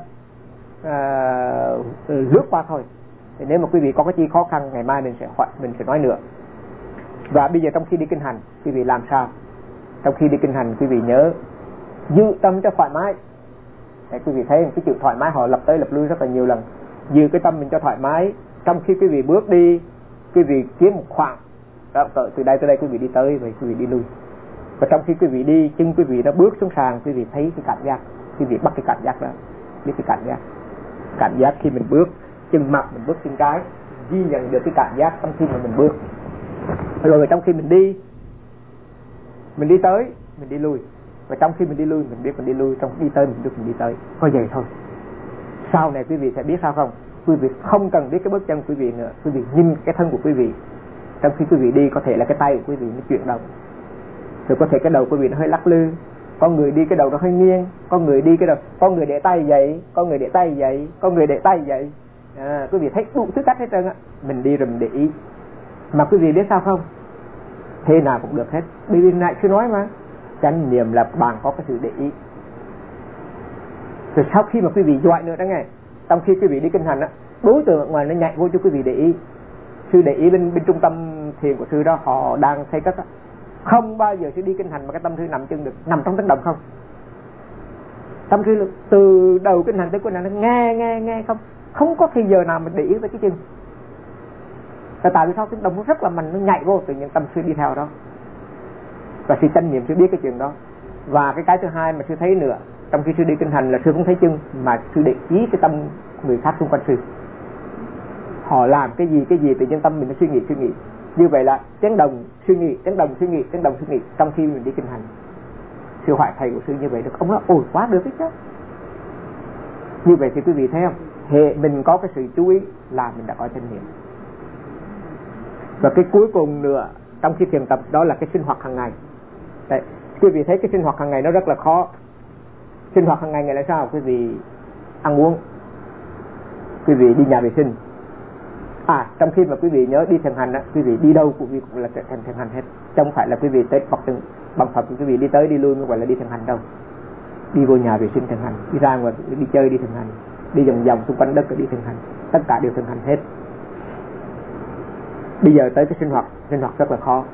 S1: lướt qua thôi. Thì nếu mà quý vị có cái chi khó khăn, ngày mai mình sẽ nói nữa. Và bây giờ trong khi đi kinh hành, quý vị làm sao? Trong khi đi kinh hành quý vị nhớ giữ tâm cho thoải mái. Để quý vị thấy cái chữ thoải mái họ lập tới lập lui rất là nhiều lần. Giữ cái tâm mình cho thoải mái. Trong khi quý vị bước đi, quý vị kiếm một khoảng đó, từ đây tới đây quý vị đi tới, vậy quý vị đi lui. Và trong khi quý vị đi, chân quý vị nó bước xuống sàn, quý vị thấy cái cảm giác, quý vị bắt cái cảm giác đó, biết cái cảm giác khi mình bước chân mặt, mình bước chân cái, ghi nhận được cái cảm giác trong khi mà mình bước. Rồi trong khi mình đi tới, mình đi lui. Và trong khi mình đi lui, mình biết mình đi lui, trong khi đi tới mình biết mình đi tới. Có vậy thôi. Sau này quý vị sẽ biết sao không? Quý vị không cần biết cái bước chân quý vị nữa, quý vị nhìn cái thân của quý vị. Trong khi quý vị đi, có thể là cái tay của quý vị nó chuyển động, rồi có thể cái đầu quý vị nó hơi lắc lư, có người đi cái đầu nó hơi nghiêng, có người đi cái đầu, có người để tay vậy, có người để tay vậy, có người để tay vậy. Quý vị thấy đủ thứ cách hết trơn á. Mình đi rồi mình để ý. Mà quý vị biết sao không? Thế nào cũng được hết. Bởi vì nãy sư nói mà, chánh niệm là bạn có cái sự để ý. Rồi sau khi mà quý vị giỏi nữa đó nghe, trong khi quý vị đi kinh hành á, đối tượng ở ngoài nó nhảy vô cho quý vị để ý. Sư để ý bên trung tâm thiền của sư đó, họ đang xây cất á, không bao giờ sư đi kinh hành mà cái tâm sư nằm chân được, nằm trong tiếng động không. Tâm sư từ đầu kinh hành tới kinh hành nó nghe không có khi giờ nào mình để ý với cái chân. Tại vì sao tiếng động nó rất là mạnh, nó nhảy vô, tự nhiên tâm sư đi theo đó. Và sư chánh niệm sư biết cái chuyện đó. Và cái thứ hai mà sư thấy nữa, trong khi sư đi kinh hành là sư không thấy chân, mà sư để ý cái tâm người khác xung quanh sư. Họ làm cái gì tự nhiên tâm mình nó suy nghĩ. Như vậy là tiếng đồng suy nghĩ trong khi mình đi kinh hành. Sư Hoài thầy của sư như vậy được. Ông nói ôi quá được đấy chứ. Như vậy thì quý vị thấy không, hệ mình có cái sự chú ý là mình đã có chánh niệm. Và cái cuối cùng nữa trong khi thiền tập đó là cái sinh hoạt hàng ngày. Đấy, quý vị thấy cái sinh hoạt hàng ngày nó rất là khó. Sinh hoạt hàng ngày là sao? Quý vị ăn uống, quý vị đi nhà vệ sinh. Trong khi mà quý vị nhớ đi thiền hành á, quý vị đi đâu quý vị cũng là thành thiền hành hết. Chứ không phải là quý vị tới Phật từng bằng Phật quý vị đi tới đi lui mới gọi là đi thiền hành đâu. Đi vô nhà vệ sinh thiền hành, đi ra ngoài đi chơi đi thiền hành, đi vòng vòng xung quanh đất đi thiền hành, tất cả đều thiền hành hết. Bây giờ tới cái sinh hoạt rất là khó.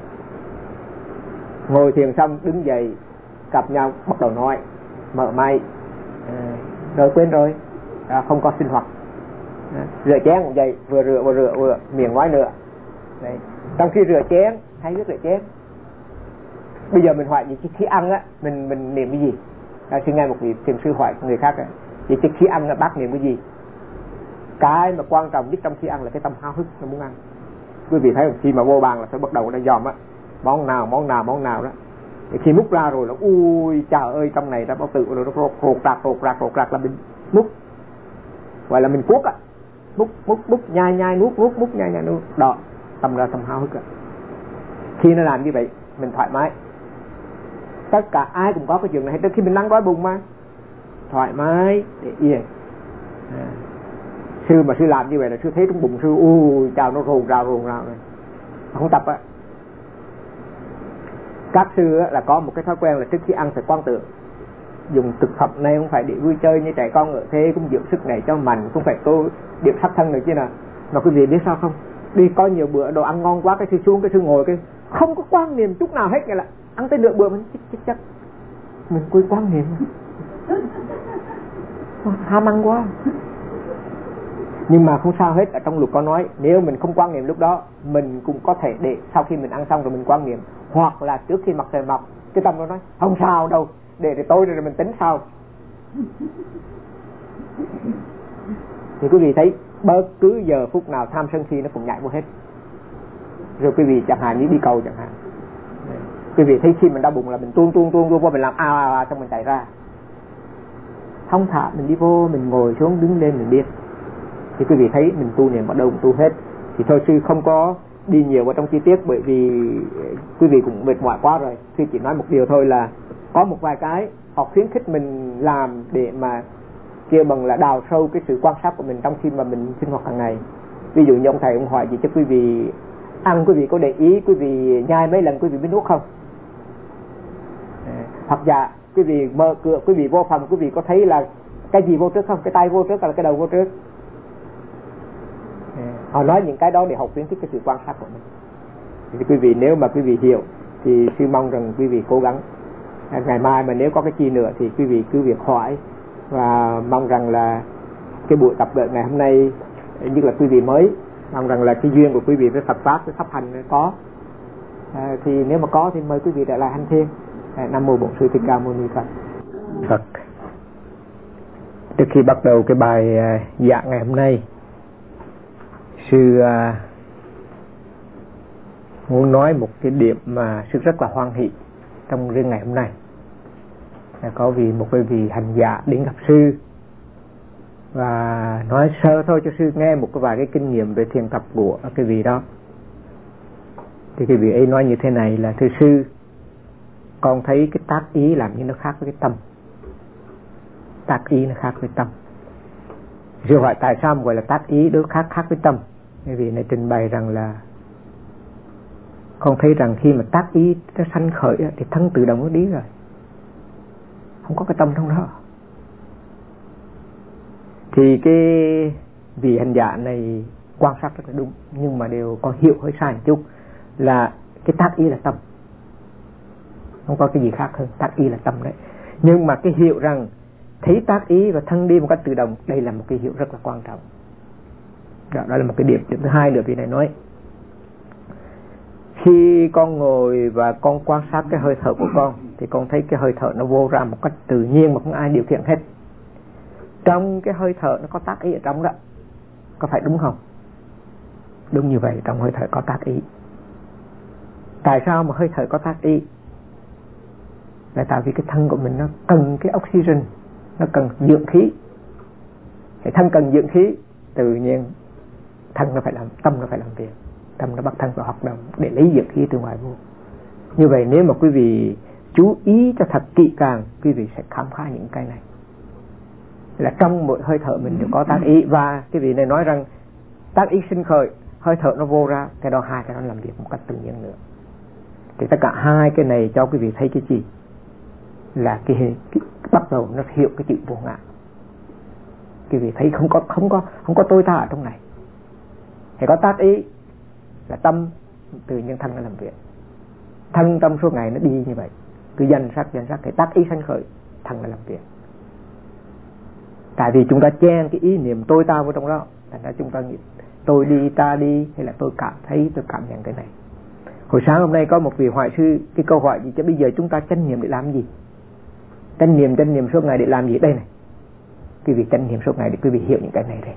S1: Ngồi thiền xong đứng dậy gặp nhau bắt đầu nói, mở may, rồi quên rồi, không có sinh hoạt. Rửa chén cũng vậy, vừa rửa miệng nói nữa. Đấy. Trong khi rửa chén hay biết rửa chén. Bây giờ mình hỏi gì khi ăn á, mình niệm cái gì? Xin nghe một vị thiền sư hỏi người khác á, vậy chứ khi ăn là bác niệm cái gì? Cái mà quan trọng nhất trong khi ăn là cái tâm háo hức nó muốn ăn. Quý vị thấy không? Khi mà vô bàn là phải bắt đầu nó dòm á, món nào đó. Thì khi múc ra rồi là ui trời ơi, trong này đã bao tử rồi, nó rột rạc là mình múc, gọi là mình cuốc á, múc nhai nuốt đó, tâm ra tâm háo hức á. Khi nó làm như vậy mình thoải mái. Tất cả ai cũng có cái chuyện này hết. Khi mình đang đói bụng mà thoải mái để yên. Sư mà sư làm như vậy là sư thấy trong bụng sư ui chào nó rồn rào này. Không tập á. Các sư á, là có một cái thói quen là trước khi ăn phải quan tưởng, dùng thực phẩm này không phải để vui chơi như trẻ con ở thế, cũng dưỡng sức này cho mạnh, không phải tôi điểm sát thân này chứ nào. Mà quý vị biết sao không? Đi có nhiều bữa đồ ăn ngon quá, cái sư xuống cái sư ngồi cái không có quan niệm chút nào hết, nghĩa là ăn tới nửa bữa mình chắc mình quên quan niệm. Ham ăn quá. Nhưng mà không sao hết, ở trong luật có nói nếu mình không quan niệm lúc đó, mình cũng có thể để sau khi mình ăn xong rồi mình quan niệm, hoặc là trước khi mặt trời mọc cái tâm nó nói không sao đâu, để tối rồi mình tính sau. Thì quý vị thấy bất cứ giờ phút nào tham sân si nó cũng nhảy vô hết. Rồi quý vị chẳng hạn như đi cầu chẳng hạn, quý vị thấy khi mình đau bụng là mình tuôn vô, mình làm ào xong mình chạy ra. Thông thả mình đi vô, mình ngồi xuống đứng lên mình biết. Thì quý vị thấy mình tu niệm ở đâu cũng tu hết. Thì thôi sư không có đi nhiều vào trong chi tiết, bởi vì quý vị cũng mệt mỏi quá rồi. Sư chỉ nói một điều thôi là có một vài cái họ khuyến khích mình làm để mà kêu bằng là đào sâu cái sự quan sát của mình trong khi mà mình sinh hoạt hàng ngày. Ví dụ như ông thầy ông hỏi gì cho quý vị ăn, quý vị có để ý quý vị nhai mấy lần quý vị biết nuốt không? Hoặc dạ quý vị mở cửa, quý vị vô phòng, quý vị có thấy là cái gì vô trước không? Cái tay vô trước hay là cái đầu vô trước? Họ nói những cái đó để họ khuyến khích cái sự quan sát của mình. Thì quý vị nếu mà quý vị hiểu thì sư mong rằng quý vị cố gắng. Ngày mai mà nếu có cái chi nữa thì quý vị cứ việc hỏi, và mong rằng là cái buổi tập gỡ ngày hôm nay, như là quý vị mới, mong rằng là cái duyên của quý vị với Phật pháp với pháp hành có. Thì nếu mà có thì mời quý vị trở lại hành thiền. Nam mô Bổn Sư Thích Ca Mâu Ni Phật. Trước khi bắt đầu cái bài giảng ngày hôm nay, sư muốn nói một cái điểm mà sư rất là hoan hỷ trong riêng ngày hôm nay. Có một cái vị hành giả đến gặp sư và nói sơ thôi cho sư nghe một vài cái kinh nghiệm về thiền tập của cái vị đó. Thì cái vị ấy nói như thế này là: thưa sư, con thấy cái tác ý làm như nó khác với cái tâm. Tác ý nó khác với tâm. Sư hỏi tại sao mà gọi là tác ý đó khác với tâm? Cái vị này trình bày rằng là con thấy rằng khi mà tác ý nó sanh khởi thì thân tự động nó đi rồi, không có cái tâm trong đó. Thì cái vị hành giả này quan sát rất là đúng, nhưng mà đều có hiểu hơi sai một chút, là cái tác ý là tâm, không có cái gì khác hơn. Tác ý là tâm đấy. Nhưng mà cái hiểu rằng thấy tác ý và thân đi một cách tự động, đây là một cái hiểu rất là quan trọng. Đó là một cái điểm. Điểm thứ hai nữa, vị này nói khi con ngồi và con quan sát cái hơi thở của con thì con thấy cái hơi thở nó vô ra một cách tự nhiên mà không ai điều khiển hết. Trong cái hơi thở nó có tác ý ở trong đó, có phải đúng không? Đúng như vậy, trong hơi thở có tác ý. Tại sao mà hơi thở có tác ý? Là tại vì cái thân của mình nó cần cái oxygen, nó cần dưỡng khí. Cái thân cần dưỡng khí, tự nhiên thân nó phải làm, tâm nó phải làm việc, tâm nó bắt thân vào hoạt động để lấy dưỡng khí từ ngoài vô. Như vậy nếu mà quý vị chú ý cho thật kỹ càng, quý vị sẽ khám phá những cái này. Là trong mỗi hơi thở mình đều có tác ý, và cái vị này nói rằng tác ý sinh khởi, hơi thở nó vô ra, cái đó hai cái nó làm việc một cách tự nhiên nữa. Thì tất cả hai cái này cho quý vị thấy cái gì? Là cái bắt đầu nó hiểu cái chữ vô ngã. Quý vị thấy không có tôi ta ở trong này. Thì có tác ý là tâm tự nhiên thân nó làm việc. Thân tâm suốt ngày nó đi như vậy, cứ danh sắc cái tác ý sanh khởi, thân nó làm việc. Tại vì chúng ta chen cái ý niệm tôi ta vào trong đó, thành ra chúng ta nghĩ tôi đi, ta đi, hay là tôi cảm thấy, tôi cảm nhận cái này. Hồi sáng hôm nay có một vị hoại sư cái câu hỏi gì chứ bây giờ chúng ta chánh niệm để làm gì? Chánh niệm suốt ngày để làm gì đây này? Quý vị chánh niệm suốt ngày để quý vị hiểu những cái này đây.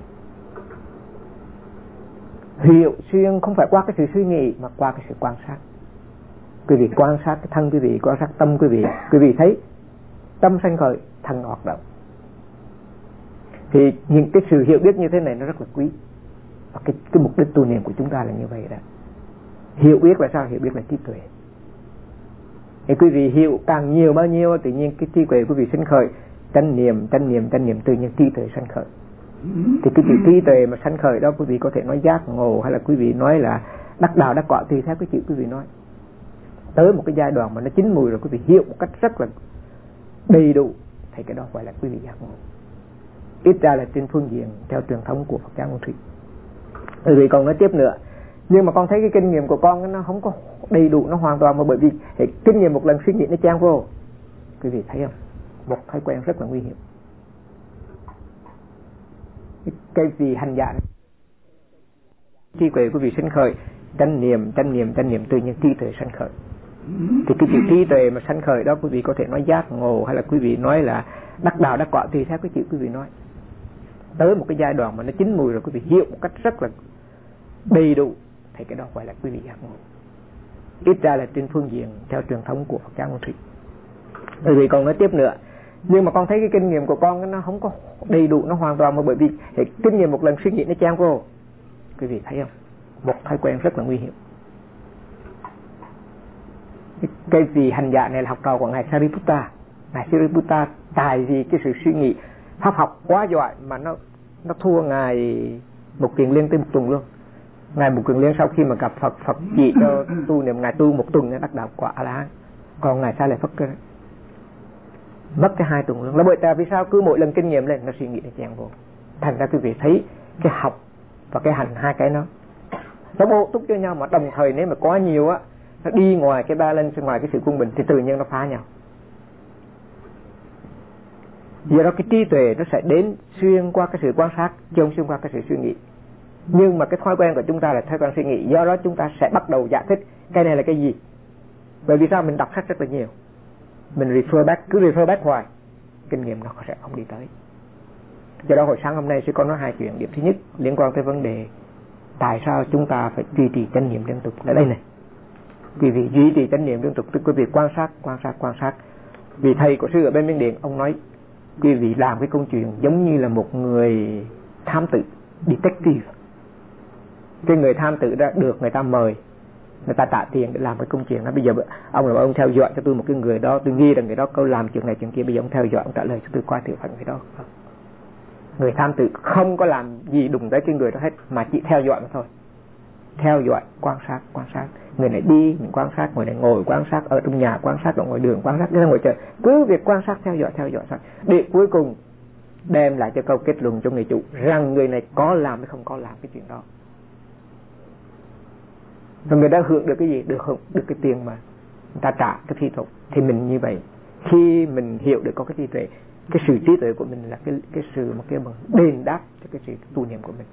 S1: Hiểu xuyên không phải qua cái sự suy nghĩ mà qua cái sự quan sát. Quý vị quan sát cái thân quý vị, quan sát tâm quý vị thấy tâm sanh khởi, thân hoạt động. Thì những cái sự hiểu biết như thế này nó rất là quý. Và cái mục đích tu niệm của chúng ta là như vậy đó. Hiểu biết là sao? Hiểu biết là trí tuệ. Thì quý vị hiểu càng nhiều bao nhiêu, tự nhiên cái trí tuệ quý vị sanh khởi, chánh niệm tự nhiên trí tuệ sanh khởi. Thì cái chữ trí tuệ mà sanh khởi đó quý vị có thể nói giác ngộ, hay là quý vị nói là đắc đạo đắc quả, tùy theo cái chữ quý vị nói. Tới một cái giai đoạn mà nó chín mùi rồi, quý vị hiểu một cách rất là đầy đủ, thì cái đó gọi là quý vị giác ngộ. Ít ra là trên phương diện theo truyền thống của Phật giáo Nguyên Thủy. Quý vị còn nói tiếp nữa, nhưng mà con thấy cái kinh nghiệm của con nó không có đầy đủ, nó hoàn toàn, mà bởi vì kinh nghiệm một lần suy nghĩ nó chan vô. Quý vị thấy không? Một thói quen rất là nguy hiểm. Cái gì hành giả trí tuệ quý vị sinh khởi, chánh niệm tự nhiên trí tuệ sinh khởi. Thì cái chữ trí tuệ mà sanh khởi đó quý vị có thể nói giác ngộ, hay là quý vị nói là đắc đạo đắc quả, tùy theo cái chữ quý vị nói. Tới một cái giai đoạn mà nó chín mùi rồi, quý vị hiểu một cách rất là đầy đủ, thì cái đó gọi là quý vị giác ngộ. Ít ra là trên phương diện theo truyền thống của Phật giáo Nguyên Thủy. Quý vị còn nói tiếp nữa, nhưng mà con thấy cái kinh nghiệm của con nó không có đầy đủ, nó hoàn toàn, mà bởi vì kinh nghiệm một lần suy nghĩ nó chan vô. Quý vị thấy không? Một thói quen rất là nguy hiểm. Cái vị hành giả này là học trò của Ngài Sariputta. Ngài Sariputta tài vì cái sự suy nghĩ pháp học quá giỏi mà nó thua Ngài Mục Kiền Liên tới một tuần luôn. Ngài Mục Kiền Liên sau khi mà gặp Phật chỉ cho tu niệm, Ngài tu một tuần đắc đạo quả A-la-hán. Còn Ngài Sa Lợi Phất mất cái 2 tuần luôn. Là bởi vì sao? Cứ mỗi lần kinh nghiệm lên nó suy nghĩ nó chèn vô. Thành ra quý vị thấy cái học và cái hành hai cái nó bổ túc cho nhau, mà đồng thời nếu mà quá nhiều á, nó đi ngoài cái balance, ngoài cái sự quân bình, thì tự nhiên nó phá nhau. Do đó cái trí tuệ nó sẽ đến xuyên qua cái sự quan sát, chứ không xuyên qua cái sự suy nghĩ. Nhưng mà cái thói quen của chúng ta là thói quen suy nghĩ, do đó chúng ta sẽ bắt đầu giải thích cái này là cái gì. Bởi vì sao? Mình đọc sách rất là nhiều, mình cứ refer back hoài, kinh nghiệm nó sẽ không đi tới. Do đó hồi sáng hôm nay sẽ có nói 2 chuyện. Điểm thứ nhất liên quan tới vấn đề tại sao chúng ta phải duy trì chánh niệm liên tục. Ở đây này, quý vị duy trì chánh niệm liên tục, tức quý vị quan sát. Vì thầy của sư ở bên Miến Điện, ông nói quý vị làm cái công chuyện giống như là một người thám tử, detective. Cái người thám tử đã được người ta mời, người ta trả tiền để làm cái công chuyện đó. Bây giờ ông theo dõi cho tôi một cái người đó, tôi nghi rằng người đó có làm chuyện này chuyện kia, bây giờ ông theo dõi, ông trả lời cho tôi qua thử phận người đó. Người tham tử không có làm gì đụng tới cái người đó hết, mà chỉ theo dõi mà thôi. Theo dõi, quan sát. Người này đi mình quan sát, người này ngồi quan sát, ở trong nhà quan sát, ở ngoài đường quan sát, ra ngoài trời, cứ việc quan sát theo dõi để cuối cùng đem lại cho câu kết luận cho người chủ rằng người này có làm hay không có làm cái chuyện đó. Rồi người đã hưởng được cái gì? Được cái tiền mà người ta trả cái phí thục. Thì mình như vậy, khi mình hiểu được có cái trí tuệ, cái sự trí tuệ của mình là cái sự mà cái bằng đền đáp cho cái sự tu niệm của mình.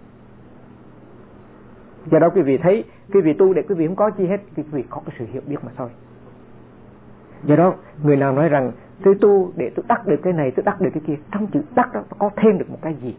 S1: Do đó quý vị thấy, quý vị tu để quý vị không có chi hết, quý vị có cái sự hiểu biết mà thôi. Do đó người nào nói rằng tôi tu để tôi đắc được cái này, tôi đắc được cái kia, trong chữ đắc đó có thêm được một cái gì?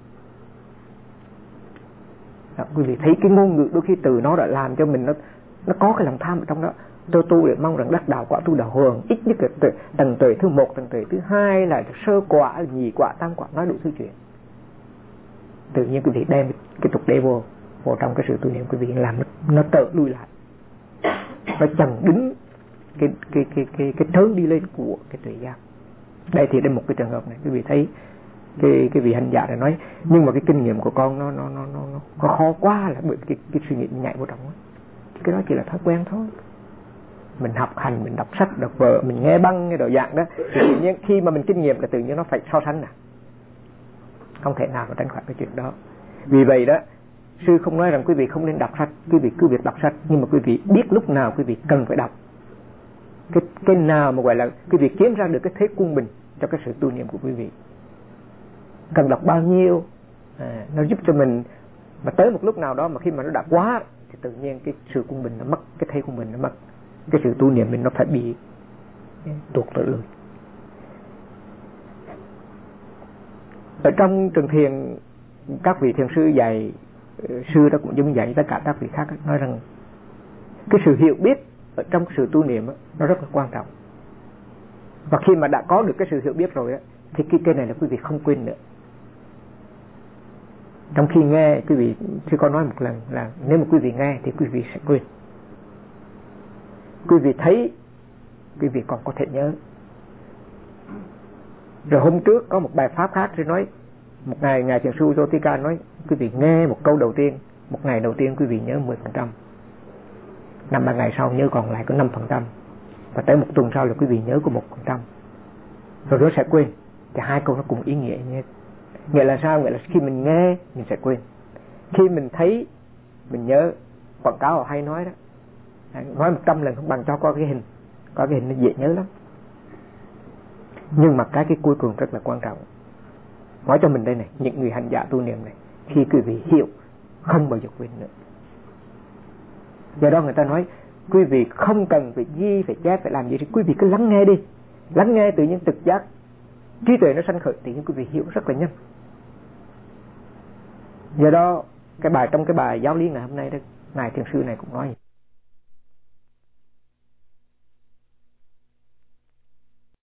S1: Đó, quý vị thấy cái ngôn ngữ đôi khi từ nó đã làm cho mình nó có cái lòng tham ở trong đó. tôi tu để mong rằng đắc đạo quả tu đạo hường, ít nhất là tầng tuệ thứ 1, tầng tuệ thứ 2 là sơ quả, nhị quả, tam quả, nói đủ thứ chuyện. Tự nhiên quý vị đem cái tục đế vô trong cái sự tu niệm quý vị làm nó tự lui lại, nó chẳng đứng cái trớn đi lên của cái tuệ giác. Đây thì đây một cái trường hợp này quý vị thấy cái vị hành giả này nói, nhưng mà cái kinh nghiệm của con nó khó quá, là bởi cái suy nghĩ nhảy vô trong đó. Cái đó chỉ là thói quen thôi. Mình học hành, mình đọc sách, đọc vở, mình nghe băng, nghe đồ dạng đó, thì tự nhiên khi mà mình kinh nghiệm là tự nhiên nó phải so sánh không thể nào mà tránh khỏi cái chuyện đó. Vì vậy đó, sư không nói rằng quý vị không nên đọc sách, quý vị cứ việc đọc sách, nhưng mà quý vị biết lúc nào quý vị cần phải đọc, cái nào mà gọi là quý vị kiếm ra được cái thế quân bình cho cái sự tu niệm của quý vị. Cần đọc bao nhiêu, nó giúp cho mình, mà tới một lúc nào đó mà khi mà nó đã quá thì tự nhiên cái sự quân bình nó mất, cái thế quân bình nó mất, cái sự tu niệm mình nó phải bị tuột trở lùi. Ở trong trường thiền, các vị thiền sư dạy, sư đó cũng giống dạy tất cả các vị khác, nói rằng cái sự hiểu biết ở trong cái sự tu niệm nó rất là quan trọng. Và khi mà đã có được cái sự hiểu biết rồi thì cái này là quý vị không quên nữa. Trong khi nghe, quý vị, sư có nói một lần là nếu mà quý vị nghe thì quý vị sẽ quên. Quý vị thấy, quý vị còn có thể nhớ. Rồi hôm trước có một bài pháp khác, sư nói một ngày, ngài thiền sư Jotika nói quý vị nghe một câu đầu tiên, một ngày đầu tiên quý vị nhớ 10%, 5-3 ngày sau nhớ còn lại có 5%, và tới một tuần sau là quý vị nhớ có 1%, rồi nó sẽ quên. Thì hai câu nó cùng ý nghĩa như nghĩa là sao? Nghĩa là khi mình nghe mình sẽ quên, khi mình thấy mình nhớ. Quảng cáo họ hay nói đó, nói 100 lần không bằng cho có cái hình nó dễ nhớ lắm. Nhưng mà cái cuối cùng rất là quan trọng. Nói cho mình đây này, những người hành giả tu niệm này, khi quý vị hiểu không bao giờ quên nữa. Do đó người ta nói quý vị không cần phải ghi, phải chép, phải làm gì, thì quý vị cứ lắng nghe đi. Lắng nghe tự nhiên trực giác, trí tuệ nó sanh khởi, tự nhiên quý vị hiểu rất là nhanh. Do đó trong cái bài giáo lý ngày hôm nay đó, ngài thiền sư này cũng nói